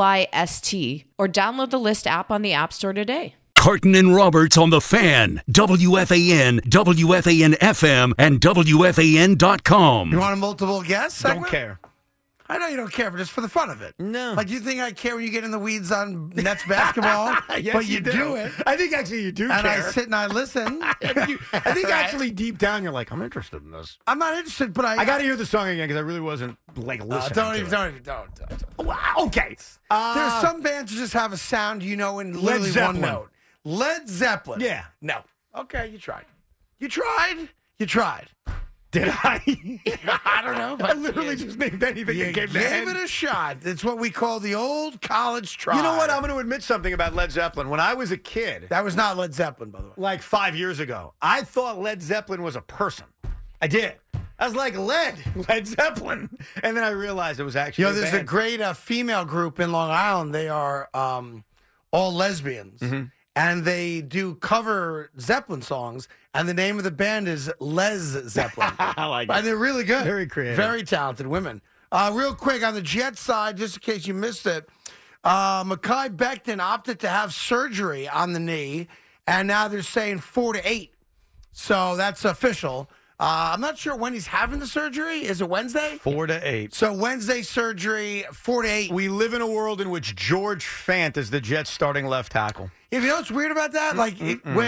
S2: LYST, or download the Lyst app on the App Store today.
S11: Carton and Roberts on The Fan, WFAN, WFAN-FM, and WFAN.com.
S4: You want a multiple guess segment?
S3: Don't care.
S4: I know you don't care, but just for the fun of it.
S3: No.
S4: Like, you think I care when you get in the weeds on Nets basketball?
S3: Yes,
S4: but you do it.
S3: I think actually you do
S4: and
S3: care.
S4: I sit and I listen.
S3: I think actually deep down you're like, I'm interested in this.
S4: I'm not interested, but
S3: I got to hear the song again because I really wasn't like listening.
S4: Don't.
S3: Okay.
S4: There's some bands who just have a sound you know in literally one note. Led Zeppelin.
S3: Yeah.
S4: No. Okay, you tried. You tried.
S3: Did I?
S4: I don't know.
S3: I literally just named anything that came to
S4: gave
S3: head.
S4: it a shot. It's what we call the old college try.
S3: You know what? I'm going to admit something about Led Zeppelin. When I was a kid.
S4: That was not Led Zeppelin, by the way.
S3: Like 5 years ago. I thought Led Zeppelin was a person. I did. I was like, Led Zeppelin. And then I realized it was actually
S4: there's a great female group in Long Island. They are all lesbians. Mm-hmm. And they do cover Zeppelin songs, and the name of the band is Les Zeppelin.
S3: I like it.
S4: And they're really good.
S3: Very creative.
S4: Very talented women. Real quick, on the Jets side, just in case you missed it, Mekhi Becton opted to have surgery on the knee, and now they're saying 4 to 8. So that's official. I'm not sure when he's having the surgery. Is it Wednesday?
S3: 4 to 8.
S4: So Wednesday surgery, 4 to 8.
S3: We live in a world in which George Fant is the Jets' starting left tackle.
S4: If you know what's weird about that, like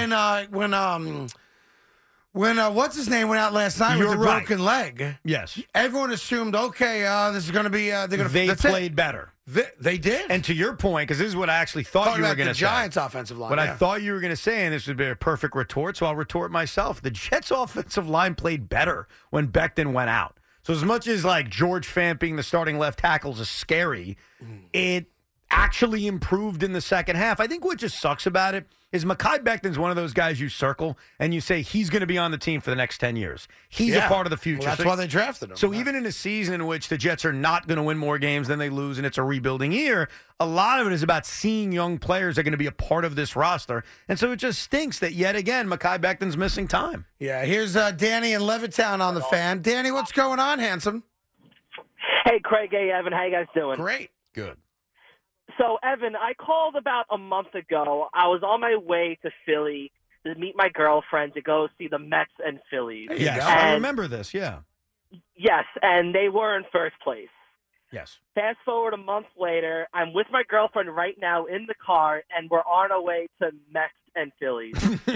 S4: when what's his name went out last night with a broken leg.
S3: Yes,
S4: everyone assumed this is going to be.
S3: They played better.
S4: They did.
S3: And to your point, because this is what I actually thought you were going to say.
S4: The Giants' offensive line.
S3: What I thought you were going to say, and this would be a perfect retort, so I'll retort myself. The Jets' offensive line played better when Becton went out. So as much as like George Fant being the starting left tackle is scary, it actually improved in the second half. I think what just sucks about it is Mekhi Becton's one of those guys you circle and you say he's going to be on the team for the next 10 years. He's a part of the future.
S4: Well, that's why they drafted him.
S3: So even in a season in which the Jets are not going to win more games than they lose and it's a rebuilding year, a lot of it is about seeing young players that are going to be a part of this roster. And so it just stinks that yet again Mekhi Becton's missing time.
S4: Yeah, here's Danny in Levittown on the Fan. Danny, what's going on, handsome?
S15: Hey, Craig. Hey, Evan. How you guys doing?
S4: Great.
S3: Good.
S15: So, Evan, I called about a month ago. I was on my way to Philly to meet my girlfriend to go see the Mets and Phillies.
S3: Yes, I remember this, yeah.
S15: Yes, and they were in first place.
S3: Yes.
S15: Fast forward a month later, I'm with my girlfriend right now in the car, and we're on our way to Mets and Phillies.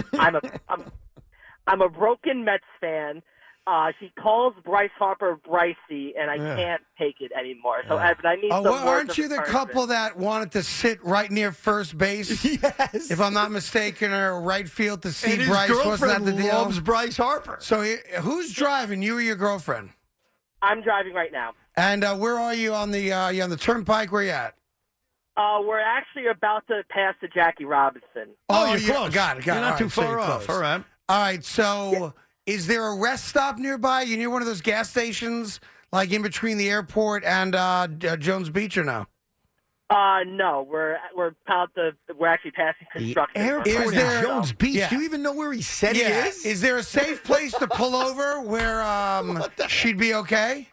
S15: I'm a broken Mets fan. She calls Bryce Harper Brycey, and I can't take it anymore. So, Evan, I need some words
S4: aren't you
S15: of
S4: the
S15: person.
S4: couple that wanted to sit right near first base?
S3: Yes.
S4: If I'm not mistaken, or right field to see
S3: and
S4: Bryce.
S3: His
S4: Wasn't that
S3: girlfriend
S4: the deal?
S3: loves Bryce Harper.
S4: So who's driving, you or your girlfriend?
S15: I'm driving right now.
S4: And where are you on the you on the turnpike? Where you at?
S15: We're actually about to pass the Jackie Robinson.
S3: Oh, you're close.
S4: Got it.
S3: You're not
S4: All
S3: too
S4: right, so
S3: far
S4: you're
S3: off.
S4: close.
S3: All right.
S4: All right. So, is there a rest stop nearby? You near one of those gas stations, like in between the airport and Jones Beach, or no?
S15: No, we're actually passing construction.
S3: Airport
S4: Is
S3: in
S4: there-
S3: Jones Beach.
S4: Yeah.
S3: Do you even know where he said he is?
S4: Is there a safe place to pull over where she'd be okay?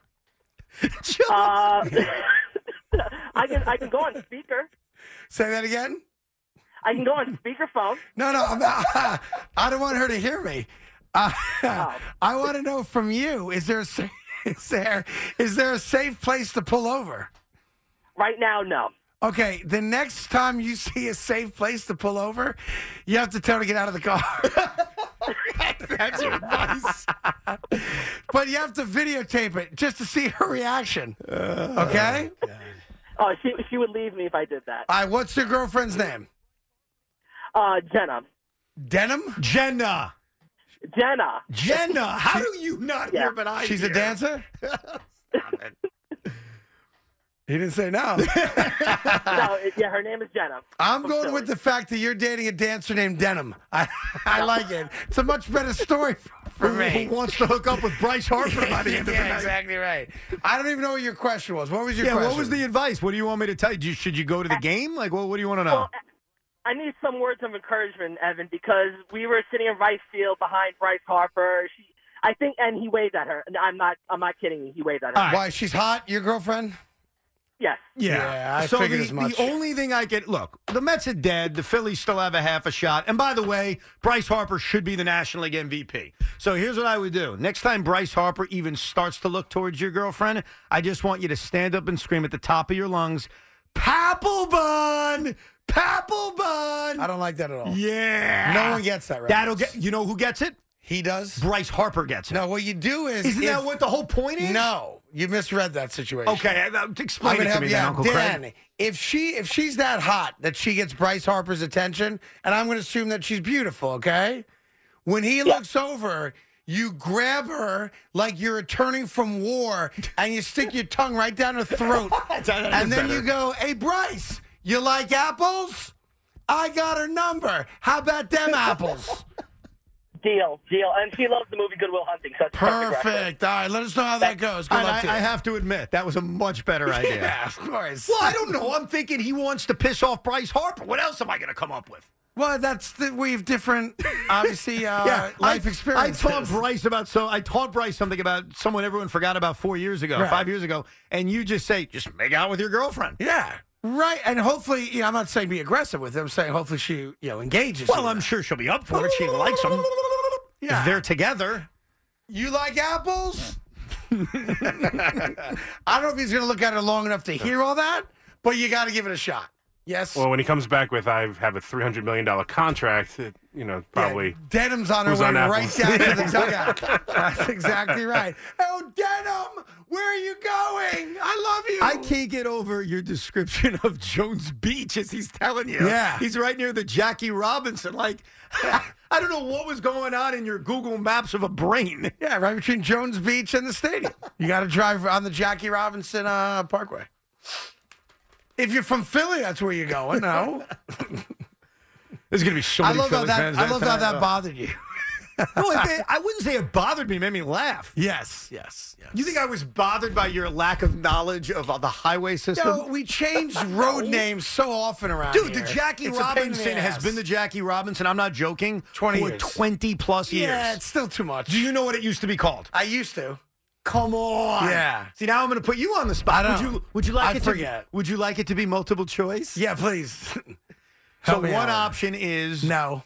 S15: I can go on speaker.
S4: Say that again.
S15: I can go on speakerphone.
S4: No, I don't want her to hear me. I want to know from you: is there a safe place to pull over?
S15: Right now, no.
S4: Okay, the next time you see a safe place to pull over, you have to tell her to get out of the car. That's your advice. But you have to videotape it just to see her reaction. Okay?
S15: Oh, she would leave me if I did that.
S4: All right, what's your girlfriend's name?
S15: Jenna.
S4: Denham?
S3: Jenna. How do you not hear but I
S4: She's
S3: hear?
S4: a dancer? He didn't say no.
S15: Her name is Jenna.
S4: I'm
S15: From
S4: going
S15: Philly.
S4: with the fact that you're dating a dancer named Denham. I like it. It's a much better story for me.
S3: Who wants to hook up with Bryce Harper by the end of the night?
S4: Exactly right. I don't even know what your question was. What was your question?
S3: What was the advice? What do you want me to tell you? Should you go to the game? Like, what do you want to know?
S15: Well, I need some words of encouragement, Evan, because we were sitting in right field behind Bryce Harper. I think, and he waved at her. I'm not kidding you. He waved at her.
S4: Why? She's hot. Your girlfriend?
S15: Yes.
S4: Yeah, I
S3: so
S4: figured as much.
S3: The only thing I get, look, the Mets are dead. The Phillies still have a half a shot. And by the way, Bryce Harper should be the National League MVP. So here's what I would do. Next time Bryce Harper even starts to look towards your girlfriend, I just want you to stand up and scream at the top of your lungs, Papelbon! Papelbon!
S4: I don't like that at all.
S3: Yeah.
S4: No one gets that right.
S3: That'll get, you know who gets it?
S4: He does?
S3: Bryce Harper gets it.
S4: No, what you do is...
S3: Isn't that what the whole point is?
S4: No, you misread that situation.
S3: Okay, explain it to me then, Uncle
S4: Dan,
S3: Craig.
S4: if she's that hot that she gets Bryce Harper's attention, and I'm going to assume that she's beautiful, okay? When he looks over, you grab her like you're returning from war, and you stick your tongue right down her throat. And then you go, hey, Bryce, you like apples? I got her number. How about them apples?
S15: Deal. And she loves the movie Good Will Hunting. So
S4: Perfect. All right, let us know how that goes. Good luck to you.
S3: I have to admit, that was a much better idea.
S4: Yeah, of course.
S3: Well, I don't know. I'm thinking he wants to piss off Bryce Harper. What else am I going to come up with?
S4: Well, we have different, obviously, life experiences.
S3: I taught Bryce something about someone everyone forgot about 4 years ago, 5 years ago, and you just say, just make out with your girlfriend.
S4: Yeah. Right, and hopefully, I'm not saying be aggressive with him. I'm saying hopefully she, engages.
S3: Well, I'm sure she'll be up for it. She likes him.
S4: Yeah.
S3: If they're together.
S4: You like apples? I don't know if he's going to look at her long enough to hear all that, but you got to give it a shot. Yes.
S6: Well, when he comes back with, I have a $300 million contract, probably.
S4: Yeah, Denham's on her way right down to the dugout. That's exactly right. Oh, Denham, where are you going? I love you.
S3: I can't get over your description of Jones Beach as he's telling you.
S4: Yeah.
S3: He's right near the Jackie Robinson. Like, I don't know what was going on in your Google Maps of a brain.
S4: Yeah, right between Jones Beach and the stadium. You got to drive on the Jackie Robinson Parkway. If you're from Philly, that's where you're going. No.
S3: There's going to be so many Philly fans.
S4: I love how that bothered you.
S3: No, I wouldn't say it bothered me. It made me laugh.
S4: Yes.
S3: You think I was bothered by your lack of knowledge of the highway system?
S4: We change road names so often around
S3: Dude,
S4: here.
S3: the Jackie
S4: It's a pain in the
S3: Robinson has
S4: ass.
S3: been the Jackie Robinson, I'm not joking,
S4: 20
S3: for
S4: years.
S3: 20-plus years.
S4: Yeah, it's still too much.
S3: Do you know what it used to be called?
S4: I used to.
S3: Come on.
S4: Yeah.
S3: See, now I'm going to put you on the spot.
S4: I know.
S3: Would you like
S4: I forget.
S3: Would you like it to be multiple choice?
S4: Yeah, please.
S3: So
S4: Help me
S3: one
S4: out.
S3: option is
S4: No.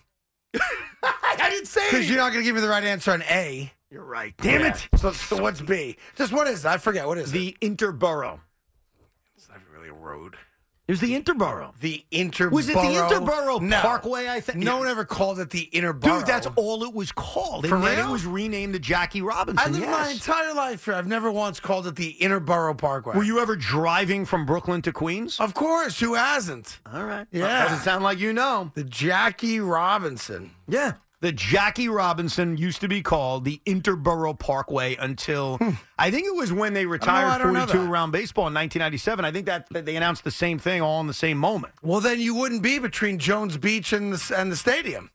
S3: I didn't say
S4: Because you're not going to give me the right answer on A.
S3: You're right. Damn it.
S4: So what's B? Just what is it? I forget. What is it?
S3: The Interborough.
S4: It's not really a road.
S3: It was the Interborough.
S4: The Interborough.
S3: Was it the Interborough
S4: No.
S3: Parkway, I think?
S4: No one ever called it the Interborough.
S3: Dude, that's all it was called.
S4: For
S3: And then
S4: real?
S3: it was renamed the Jackie Robinson.
S4: I lived my entire life here. I've never once called it the Interborough Parkway.
S3: Were you ever driving from Brooklyn to Queens?
S4: Of course. Who hasn't?
S3: All right.
S4: Yeah.
S3: Doesn't sound like you know.
S4: The Jackie Robinson.
S3: Yeah. that Jackie Robinson used to be called the Interborough Parkway until I think it was when they retired 42 around baseball in 1997. I think that they announced the same thing all in the same moment.
S4: Well, then you wouldn't be between Jones Beach and the stadium.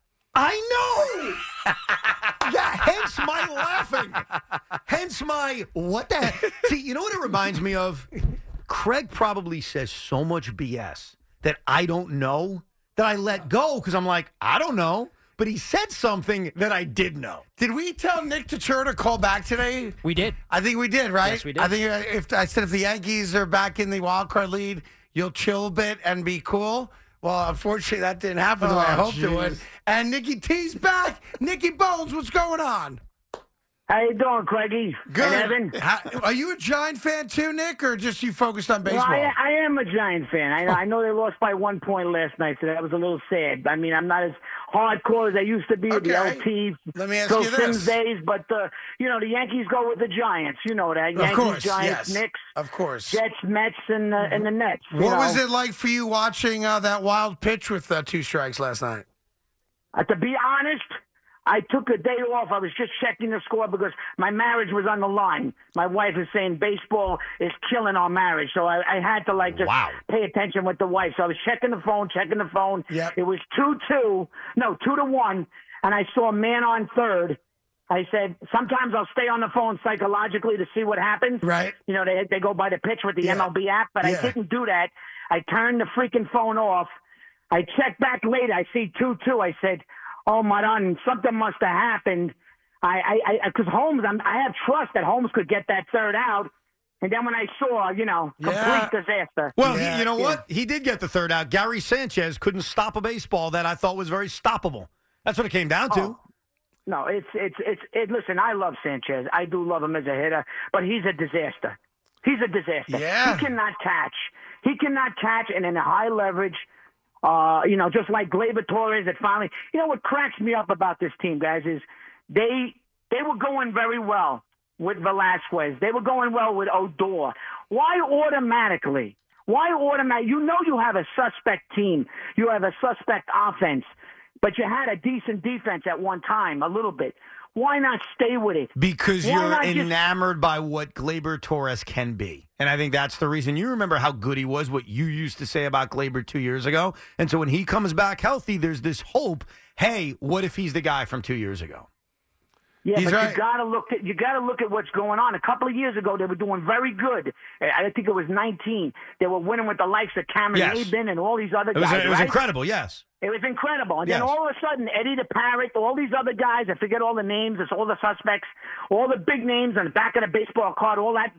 S3: I know. Yeah, hence my laughing. Hence my what the heck. See, you know what it reminds me of? Craig probably says so much BS that I don't know that I let go because I'm like, I don't know. But he said something that I did know.
S4: Did we tell Nick Teixeira to call back today?
S16: We did.
S4: I think we did, right?
S16: Yes, we did.
S4: I think if the Yankees are back in the wild card lead, you'll chill a bit and be cool. Well, unfortunately, that didn't happen the way I hoped it would. And Nicky T's back. Nicky Bones, what's going on?
S17: How you doing, Craigie?
S4: Good.
S17: And Evan?
S4: Are you a Giant fan too, Nick, or just you focused on baseball?
S17: Well, I am a Giant fan. I know they lost by 1 point last night, so that was a little sad. I mean, I'm not as hardcore as I used to be at the LT.
S4: Let me ask
S17: Phil
S4: you
S17: Simms
S4: this.
S17: days, but the Yankees go with the Giants. You know that.
S4: Of
S17: Yankees,
S4: course,
S17: Giants,
S4: yes.
S17: Knicks,
S4: of course,
S17: Jets, Mets, and the Nets.
S4: What was it like for you watching that wild pitch with 2 strikes last night?
S17: To be honest, I took a day off. I was just checking the score because my marriage was on the line. My wife is saying baseball is killing our marriage, so I had to pay attention with the wife. So I was checking the phone.
S4: Yep.
S17: It was 2-1, and I saw a man on third. I said, sometimes I'll stay on the phone psychologically to see what happens.
S4: Right.
S17: You know, they go by the pitch with the MLB app, but I didn't do that. I turned the freaking phone off. I checked back later. I see 2-2. I said, oh, my God, something must have happened. Because Holmes, I have trust that Holmes could get that third out. And then when I saw, complete disaster.
S3: Well, you know what? He did get the third out. Gary Sanchez couldn't stop a baseball that I thought was very stoppable. That's what it came down to.
S17: No, listen, I love Sanchez. I do love him as a hitter, but he's a disaster. He's a disaster.
S4: Yeah.
S17: He cannot catch, and in a high leverage, just like Gleyber Torres that finally, what cracks me up about this team, guys, is they were going very well with Velasquez. They were going well with Odor. Why automatically? You have a suspect team. You have a suspect offense, but you had a decent defense at one time, a little bit. Why not stay with it?
S3: Because you're enamored by what Gleyber Torres can be. And I think that's the reason. You remember how good he was, what you used to say about Gleyber 2 years ago. And so when he comes back healthy, there's this hope, hey, what if he's the guy from 2 years ago?
S17: Yeah,
S3: He's
S17: but
S3: right.
S17: you got to look at what's going on. A couple of years ago, they were doing very good. I think it was 19. They were winning with the likes of Cameron Abin and all these other guys.
S3: It was incredible, yes.
S17: It was incredible. And then all of a sudden, Eddie the Parrot, all these other guys, I forget all the names, it's all the suspects, all the big names on the back of the baseball card, all that,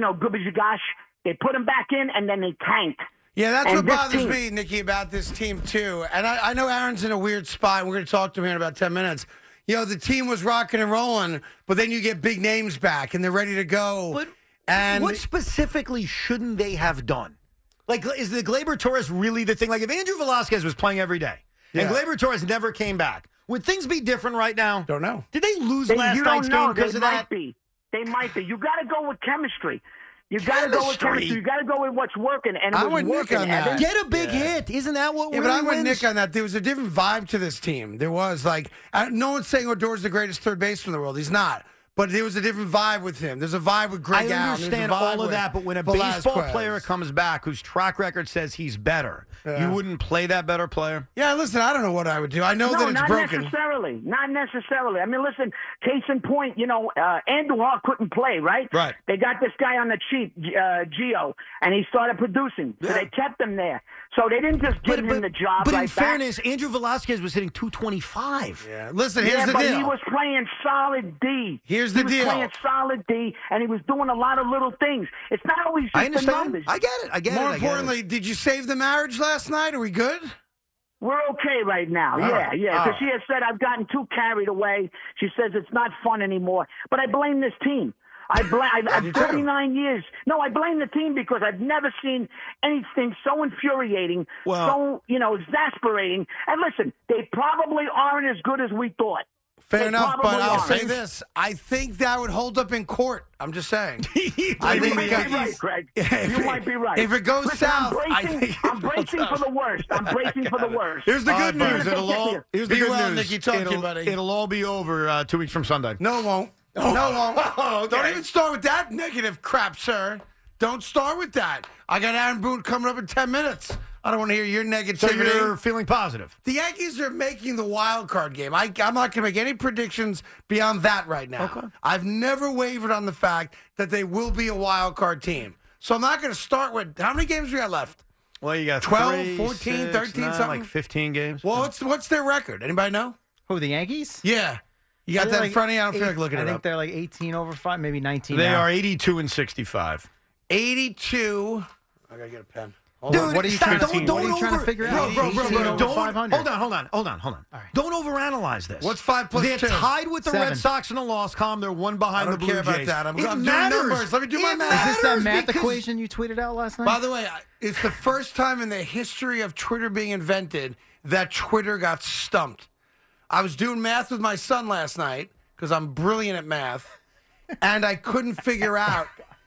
S17: gosh, they put them back in, and then they tanked.
S4: Yeah, that's what bothers me, Nicky, about this team, too. And I know Aaron's in a weird spot. We're going to talk to him here in about 10 minutes. The team was rocking and rolling, but then you get big names back, and they're ready to go.
S3: But what specifically shouldn't they have done? Like, is the Gleyber Torres really the thing? Like, if Andrew Velasquez was playing every day and Gleyber Torres never came back, would things be different right now?
S4: Don't know.
S3: Did they lose last night's game because of that?
S17: They might be. You got to go with chemistry. You got to go with chemistry. You got to go with what's working. And
S4: I went Nick on that.
S3: Get a big hit. Isn't that what
S4: but I went Nick on that. There was a different vibe to this team. There was, no one's saying Odor's the greatest third baseman in the world. He's not. But there was a different vibe with him. There's a vibe with Greg Allen.
S3: I understand all of that, but when a baseball player comes back whose track record says he's better, you wouldn't play that better player?
S4: Yeah, listen, I don't know what I would do. I know that it's broken.
S17: Not necessarily. I mean, listen, case in point, Andujar couldn't play, right?
S3: Right.
S17: They got this guy on the cheap, Gio, and he started producing. So they kept him there. So they didn't just give him the job
S3: But
S17: right
S3: in fairness, Andrew Velasquez was hitting 225.
S4: Yeah. Listen, here's the deal.
S17: But he was playing solid D.
S4: Here's the deal.
S17: He was playing solid D, and he was doing a lot of little things. It's not always just the numbers.
S3: I get it.
S4: More importantly, did you save the marriage last night? Are we good?
S17: We're okay right now. Yeah. Because she has said, I've gotten too carried away. She says it's not fun anymore. But I blame this team. I've 39 years. No, I blame the team because I've never seen anything so infuriating, so exasperating. And listen, they probably aren't as good as we thought.
S4: Fair
S17: They
S4: enough, but
S17: probably
S4: I'll
S17: are.
S4: say this. I think that would hold up in court. I'm just saying. I
S17: You
S4: think
S17: might be right, Greg. You might be right.
S4: If it goes
S17: Listen,
S4: south,
S17: I'm bracing for the worst. I'm bracing for the worst.
S3: Here's the good news. Here's the
S4: Be
S3: good
S4: well,
S3: news.
S4: Nicky. Talk to you, buddy.
S3: It'll all be over 2 weeks from Sunday.
S4: No, it won't. No, it won't.
S3: Okay.
S4: Don't even start with that negative crap, sir. Don't start with that. I got Aaron Boone coming up in 10 minutes. I don't want to hear your negativity.
S3: So you're feeling positive?
S4: The Yankees are making the wild card game. I'm not going to make any predictions beyond that right now.
S3: Okay.
S4: I've never wavered on the fact that they will be a wild card team. So I'm not going to start with how many games we got left?
S3: Well, you got
S4: 12,
S3: 3,
S4: 14,
S3: 6,
S4: 13,
S3: 9,
S4: something?
S3: like 15 games.
S4: Well, what's their record? Anybody know?
S5: Who, the Yankees?
S4: Yeah. You got that in front of you? I don't feel like looking
S5: I
S4: it
S5: think
S4: up.
S5: they're like 18 over 5, maybe 19
S3: They
S5: now.
S3: are 82 and 65.
S4: 82. I got to get a pen.
S3: Dude,
S5: what are you
S3: stop,
S5: trying to
S3: don't
S5: what are you trying to figure out?
S3: Bro,
S5: 18 over
S3: don't,
S5: 500.
S3: hold on. Don't overanalyze this.
S4: What's 5 plus
S3: They're
S4: 2?
S3: tied with the
S5: 7.
S3: Red Sox in the loss column. They're one behind
S4: I
S3: the
S4: don't
S3: Blue
S4: care about
S3: Jays.
S4: that. I'm
S3: It
S4: doing
S3: matters.
S4: numbers. Let me do my
S3: It
S4: math.
S5: Is this that math
S3: because-
S5: equation you tweeted out last night?
S4: By the way, it's the first time in the history of Twitter being invented that Twitter got stumped. I was doing math with my son last night because I'm brilliant at math, and I couldn't figure out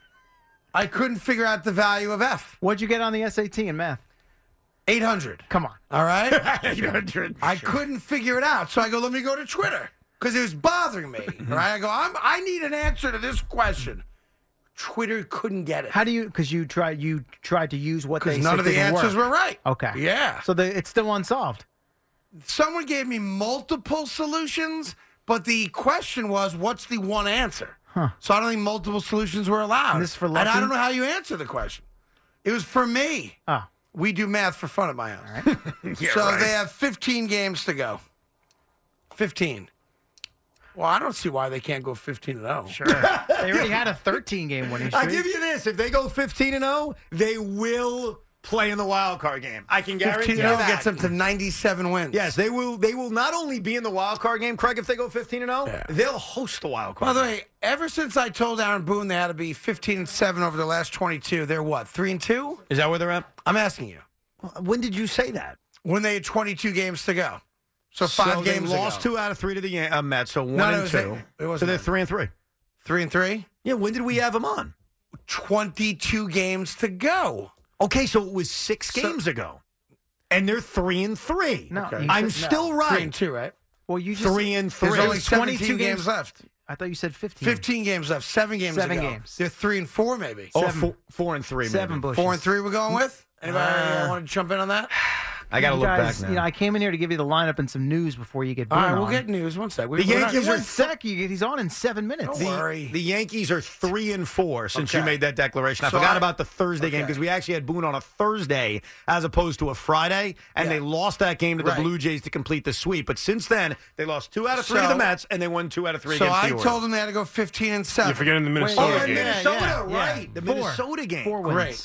S4: the value of F.
S5: What'd you get on the SAT in math?
S4: 800.
S5: Come on.
S4: All right?
S3: 800.
S4: I couldn't figure it out. So I go, let me go to Twitter because it was bothering me. Right? I go, I need an answer to this question. Twitter couldn't get it.
S5: How do you? Because you tried to use what they
S4: Because
S5: said
S4: none of the
S5: didn't
S4: answers
S5: work.
S4: were right.
S5: Okay.
S4: Yeah.
S5: So it's still unsolved.
S4: Someone gave me multiple solutions, but the question was, what's the one answer?
S5: Huh.
S4: So I don't think multiple solutions were allowed.
S5: And this is for
S4: And I
S5: Lucky?
S4: don't know how you answer the question. It was for me.
S5: Oh.
S4: We do math for fun at my house. So they have 15 games to go. 15. Well, I don't see why they can't go 15-0.
S5: Sure. They already had a 13-game winning streak.
S3: I give you this: if they go 15-0, they will play in the wild card game. I can guarantee
S4: 15-0
S3: that.
S4: gets them to 97 wins.
S3: Yes, they will. They will not only be in the wild card game, Craig. If they go 15-0, they'll host the wild card.
S4: By the way, ever since I told Aaron Boone they had to be 15-7 over the last 22, they're what, 3-2?
S3: Is that where they're at?
S4: I'm asking you.
S3: When did you say that?
S4: When they had 22 games to go. So 5
S3: they
S4: games
S3: lost
S4: ago.
S3: 2 out of 3 to the Mets. So 1
S4: No,
S3: and
S4: it
S3: 2.
S4: wasn't
S3: So they're
S4: that.
S3: 3-3.
S4: 3-3?
S3: Yeah. When did we have them on?
S4: 22 games to go.
S3: Okay, so it was 6 games ago, and they're 3-3.
S5: No,
S4: Okay.
S3: I'm still right.
S4: 3-2, right?
S5: Well, you just
S3: 3-3.
S4: There's only
S5: There's
S4: 17 games left.
S5: I thought you said 15.
S4: 15 games left. 7 games
S5: 7
S4: ago.
S5: games.
S4: They're 3-4 maybe.
S3: Oh, 4-3.
S5: 7
S3: maybe.
S5: bushes.
S4: 4-3 we're going with? Anybody want to jump in on that?
S3: I got to
S5: You
S3: look
S5: guys,
S3: back now.
S5: You know, I came in here to give you the lineup and some news before you get Boone
S4: All right, we'll
S5: on.
S4: get news. One sec.
S3: The Yankees are
S5: One sec. He's on in 7 minutes.
S4: Don't worry.
S3: The Yankees are 3-4 since you
S4: Okay.
S3: made that declaration. I
S4: So
S3: forgot about the Thursday game
S4: okay.
S3: because we actually had Boone on a Thursday as opposed to a Friday, and
S4: Yeah.
S3: they lost that game to the
S4: Right.
S3: Blue Jays to complete the sweep. But since then, they lost 2 out of 3 to
S4: So-
S3: the Mets, and they won 2 out of 3
S4: So
S3: against
S4: I
S3: the Orioles.
S4: told them they had to go 15-7.
S6: You're forgetting the
S3: Oh,
S6: Minnesota
S3: and
S6: game.
S3: Minnesota,
S5: yeah.
S3: right. The Minnesota game.
S5: 4 wins.
S4: Great.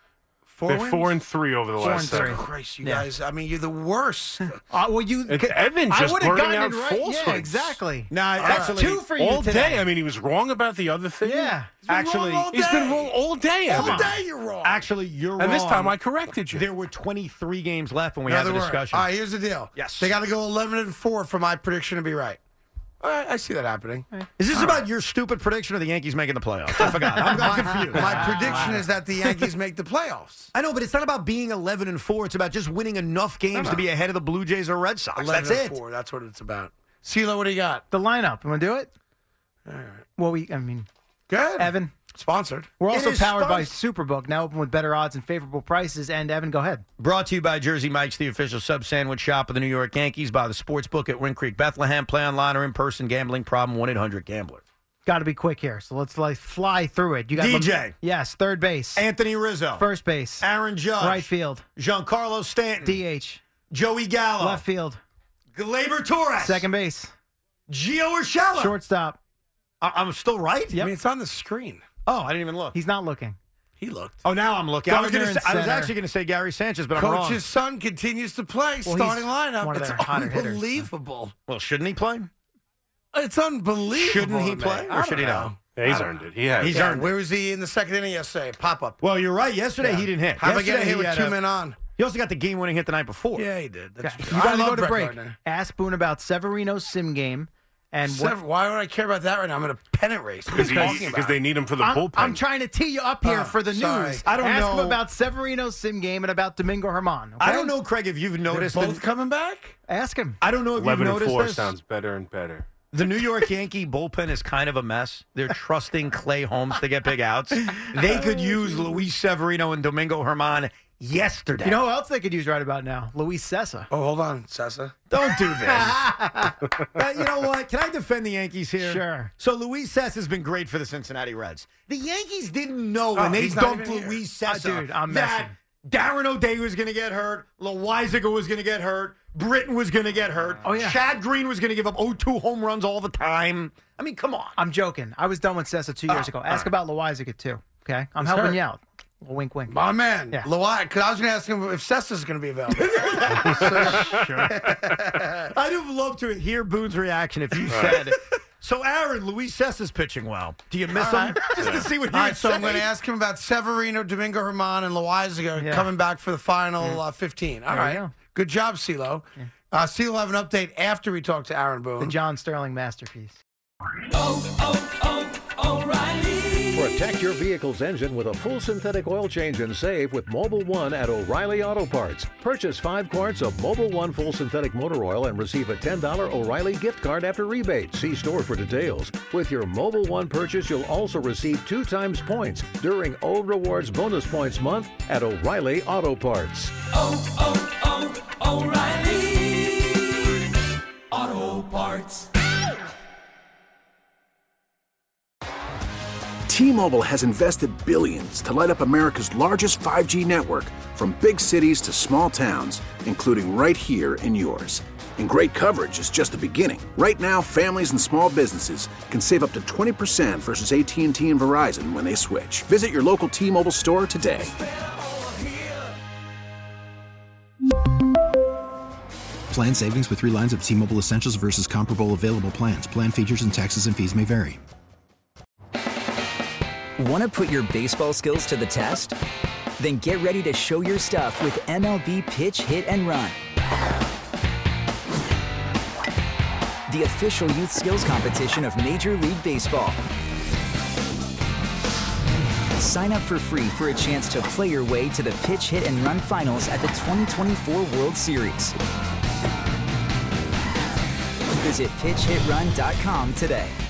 S4: 4
S6: They're
S4: wins?
S6: 4-3 over the last
S5: 4-3.
S6: 7.
S4: Christ, you
S5: Yeah.
S4: guys. I mean, you're the worst.
S5: Well, you.
S6: It's Evan
S5: I
S6: just
S5: would have
S6: blurting
S5: gotten
S6: out
S5: it right.
S6: falsehoods.
S5: Yeah, exactly.
S3: Nah,
S5: That's
S3: actually,
S5: 2 for you
S6: All
S5: today.
S6: day. I mean, he was wrong about the other thing.
S5: Yeah.
S3: Actually,
S4: all
S6: He's been
S4: day.
S6: wrong all day,
S4: All
S6: Evan.
S4: day you're wrong.
S3: Actually, you're wrong.
S6: And this time I corrected you.
S3: There were 23 games left when we
S4: No,
S3: had the
S4: there were.
S3: discussion.
S4: All right, here's the deal.
S3: Yes.
S4: They got to go 11-4 for my prediction to be right. All right, I see that happening.
S3: Is this about your stupid prediction or the Yankees making the playoffs? I forgot. I'm confused.
S4: My prediction is that the Yankees make the playoffs.
S3: I know, but it's not about being 11-4. It's about just winning enough games to be ahead of the Blue Jays or Red Sox. That's it.
S4: 11-4. That's what it's about. CeeLo, what do you got?
S5: The lineup. You want to do it?
S4: All right.
S5: Well,
S4: Good.
S5: Evan.
S4: Sponsored.
S5: We're
S3: It
S5: also
S3: is
S5: powered by
S3: sponsored.
S5: Superbook, now open with better odds and favorable prices. And Evan, go ahead.
S3: Brought to you by Jersey Mike's, the official sub sandwich shop of the New York Yankees, by the Sportsbook at Wind Creek, Bethlehem. Play online or in person. Gambling problem, 1-800-GAMBLER.
S5: Got to be quick here, so let's fly through it. You got
S3: DJ.
S5: Yes, third base.
S3: Anthony Rizzo.
S5: First base.
S3: Aaron Judge.
S5: Right field.
S3: Giancarlo Stanton.
S5: DH.
S3: Joey Gallo.
S5: Left field.
S3: Gleyber Torres.
S5: Second base.
S3: Gio Urshela.
S5: Shortstop.
S3: I'm still right?
S4: I mean, it's on the screen.
S3: Oh, I didn't even look.
S5: He's not looking.
S4: He looked.
S3: Oh, now I'm looking. I was,
S5: Gardner in center.
S3: actually going to say Gary Sanchez, but I'm wrong.
S4: Coach's son continues to play,
S5: Well,
S4: starting
S5: he's
S4: lineup.
S5: one of
S4: It's
S5: their hotter hitters, so.
S4: unbelievable.
S3: Well, shouldn't he play?
S4: It's unbelievable.
S3: Shouldn't he
S4: to me.
S3: play, or
S4: I
S3: should he
S4: don't
S3: not?
S4: know.
S6: Yeah, he's earned it. He has.
S3: He's
S4: Yeah,
S3: earned it.
S4: where was he in the second inning yesterday? Pop up.
S3: Well, you're right. Yesterday he didn't hit.
S4: How about getting
S3: Yesterday
S4: hit with
S3: he had
S4: 2
S3: a-
S4: men on?
S3: He also got the game-winning hit the night before.
S4: Yeah, he did. That's
S5: Okay.
S4: true.
S5: You
S4: I
S5: got to
S4: love
S5: go to
S4: Brett
S5: break.
S4: Gardner.
S5: Ask Boone about Severino's sim game And
S4: why would I care about that right now? I'm in a pennant race. What are you talking about?
S6: Because they need him for the bullpen.
S5: I'm trying to tee you up here for the news.
S3: I don't know.
S5: Ask him about Severino's sim game and about Domingo Germán. Okay?
S3: I don't know, Craig, if you've noticed.
S4: They're both coming back?
S5: Ask him.
S3: I don't know if you've noticed
S6: 11-4
S3: this.
S6: sounds better and better.
S3: The New York Yankee bullpen is kind of a mess. They're trusting Clay Holmes to get big outs. They could use Luis Severino and Domingo Germán yesterday.
S5: You know who else they could use right about now? Luis Cessa.
S4: Oh, hold on, Cessa.
S3: Don't do this. You know what? Can I defend the Yankees here?
S5: Sure.
S3: So Luis Cessa has been great for the Cincinnati Reds. The Yankees didn't know when they dumped Luis Cessa
S5: dude, I'm
S3: that
S5: messing.
S3: Darren O'Day was going to get hurt, Loizaga was going to get hurt, Britton was going to get hurt.
S5: Oh, yeah.
S3: Chad Green was going to give up 0-2 home runs all the time. I mean, come on.
S5: I'm joking. I was done with Cessa 2 years ago. Ask about Loizaga, too. Okay? I'm helping you out. A wink, wink.
S4: My man.
S5: Yeah.
S4: Because I was going to ask him if Cessa's going to be available.
S3: I'd have loved to hear Boone's reaction if you said, so Aaron, Luis Cessa's pitching well. Do you miss him? Just to see what he
S4: All
S3: would
S4: right, so
S3: say.
S4: I'm going to ask him about Severino, Domingo Germán, and Loizaga coming back for the final 15. All
S5: There
S4: right.
S5: you go.
S4: Good job, CeeLo. CeeLo will have an update after we talk to Aaron Boone.
S5: The John Sterling masterpiece.
S16: Protect your vehicle's engine with a full synthetic oil change and save with Mobil 1 at O'Reilly Auto Parts. Purchase 5 quarts of Mobil 1 full synthetic motor oil and receive a $10 O'Reilly gift card after rebate. See store for details. With your Mobil 1 purchase, you'll also receive 2 times points during O Rewards Bonus Points Month at O'Reilly Auto Parts.
S18: O'Reilly Auto Parts.
S19: T-Mobile has invested billions to light up America's largest 5G network, from big cities to small towns, including right here in yours. And great coverage is just the beginning. Right now, families and small businesses can save up to 20% versus AT&T and Verizon when they switch. Visit your local T-Mobile store today.
S20: Plan savings with 3 lines of T-Mobile Essentials versus comparable available plans. Plan features and taxes and fees may vary.
S21: Want to put your baseball skills to the test? Then get ready to show your stuff with MLB Pitch, Hit, and Run. The official youth skills competition of Major League Baseball. Sign up for free for a chance to play your way to the Pitch, Hit, and Run finals at the 2024 World Series. Visit PitchHitRun.com today.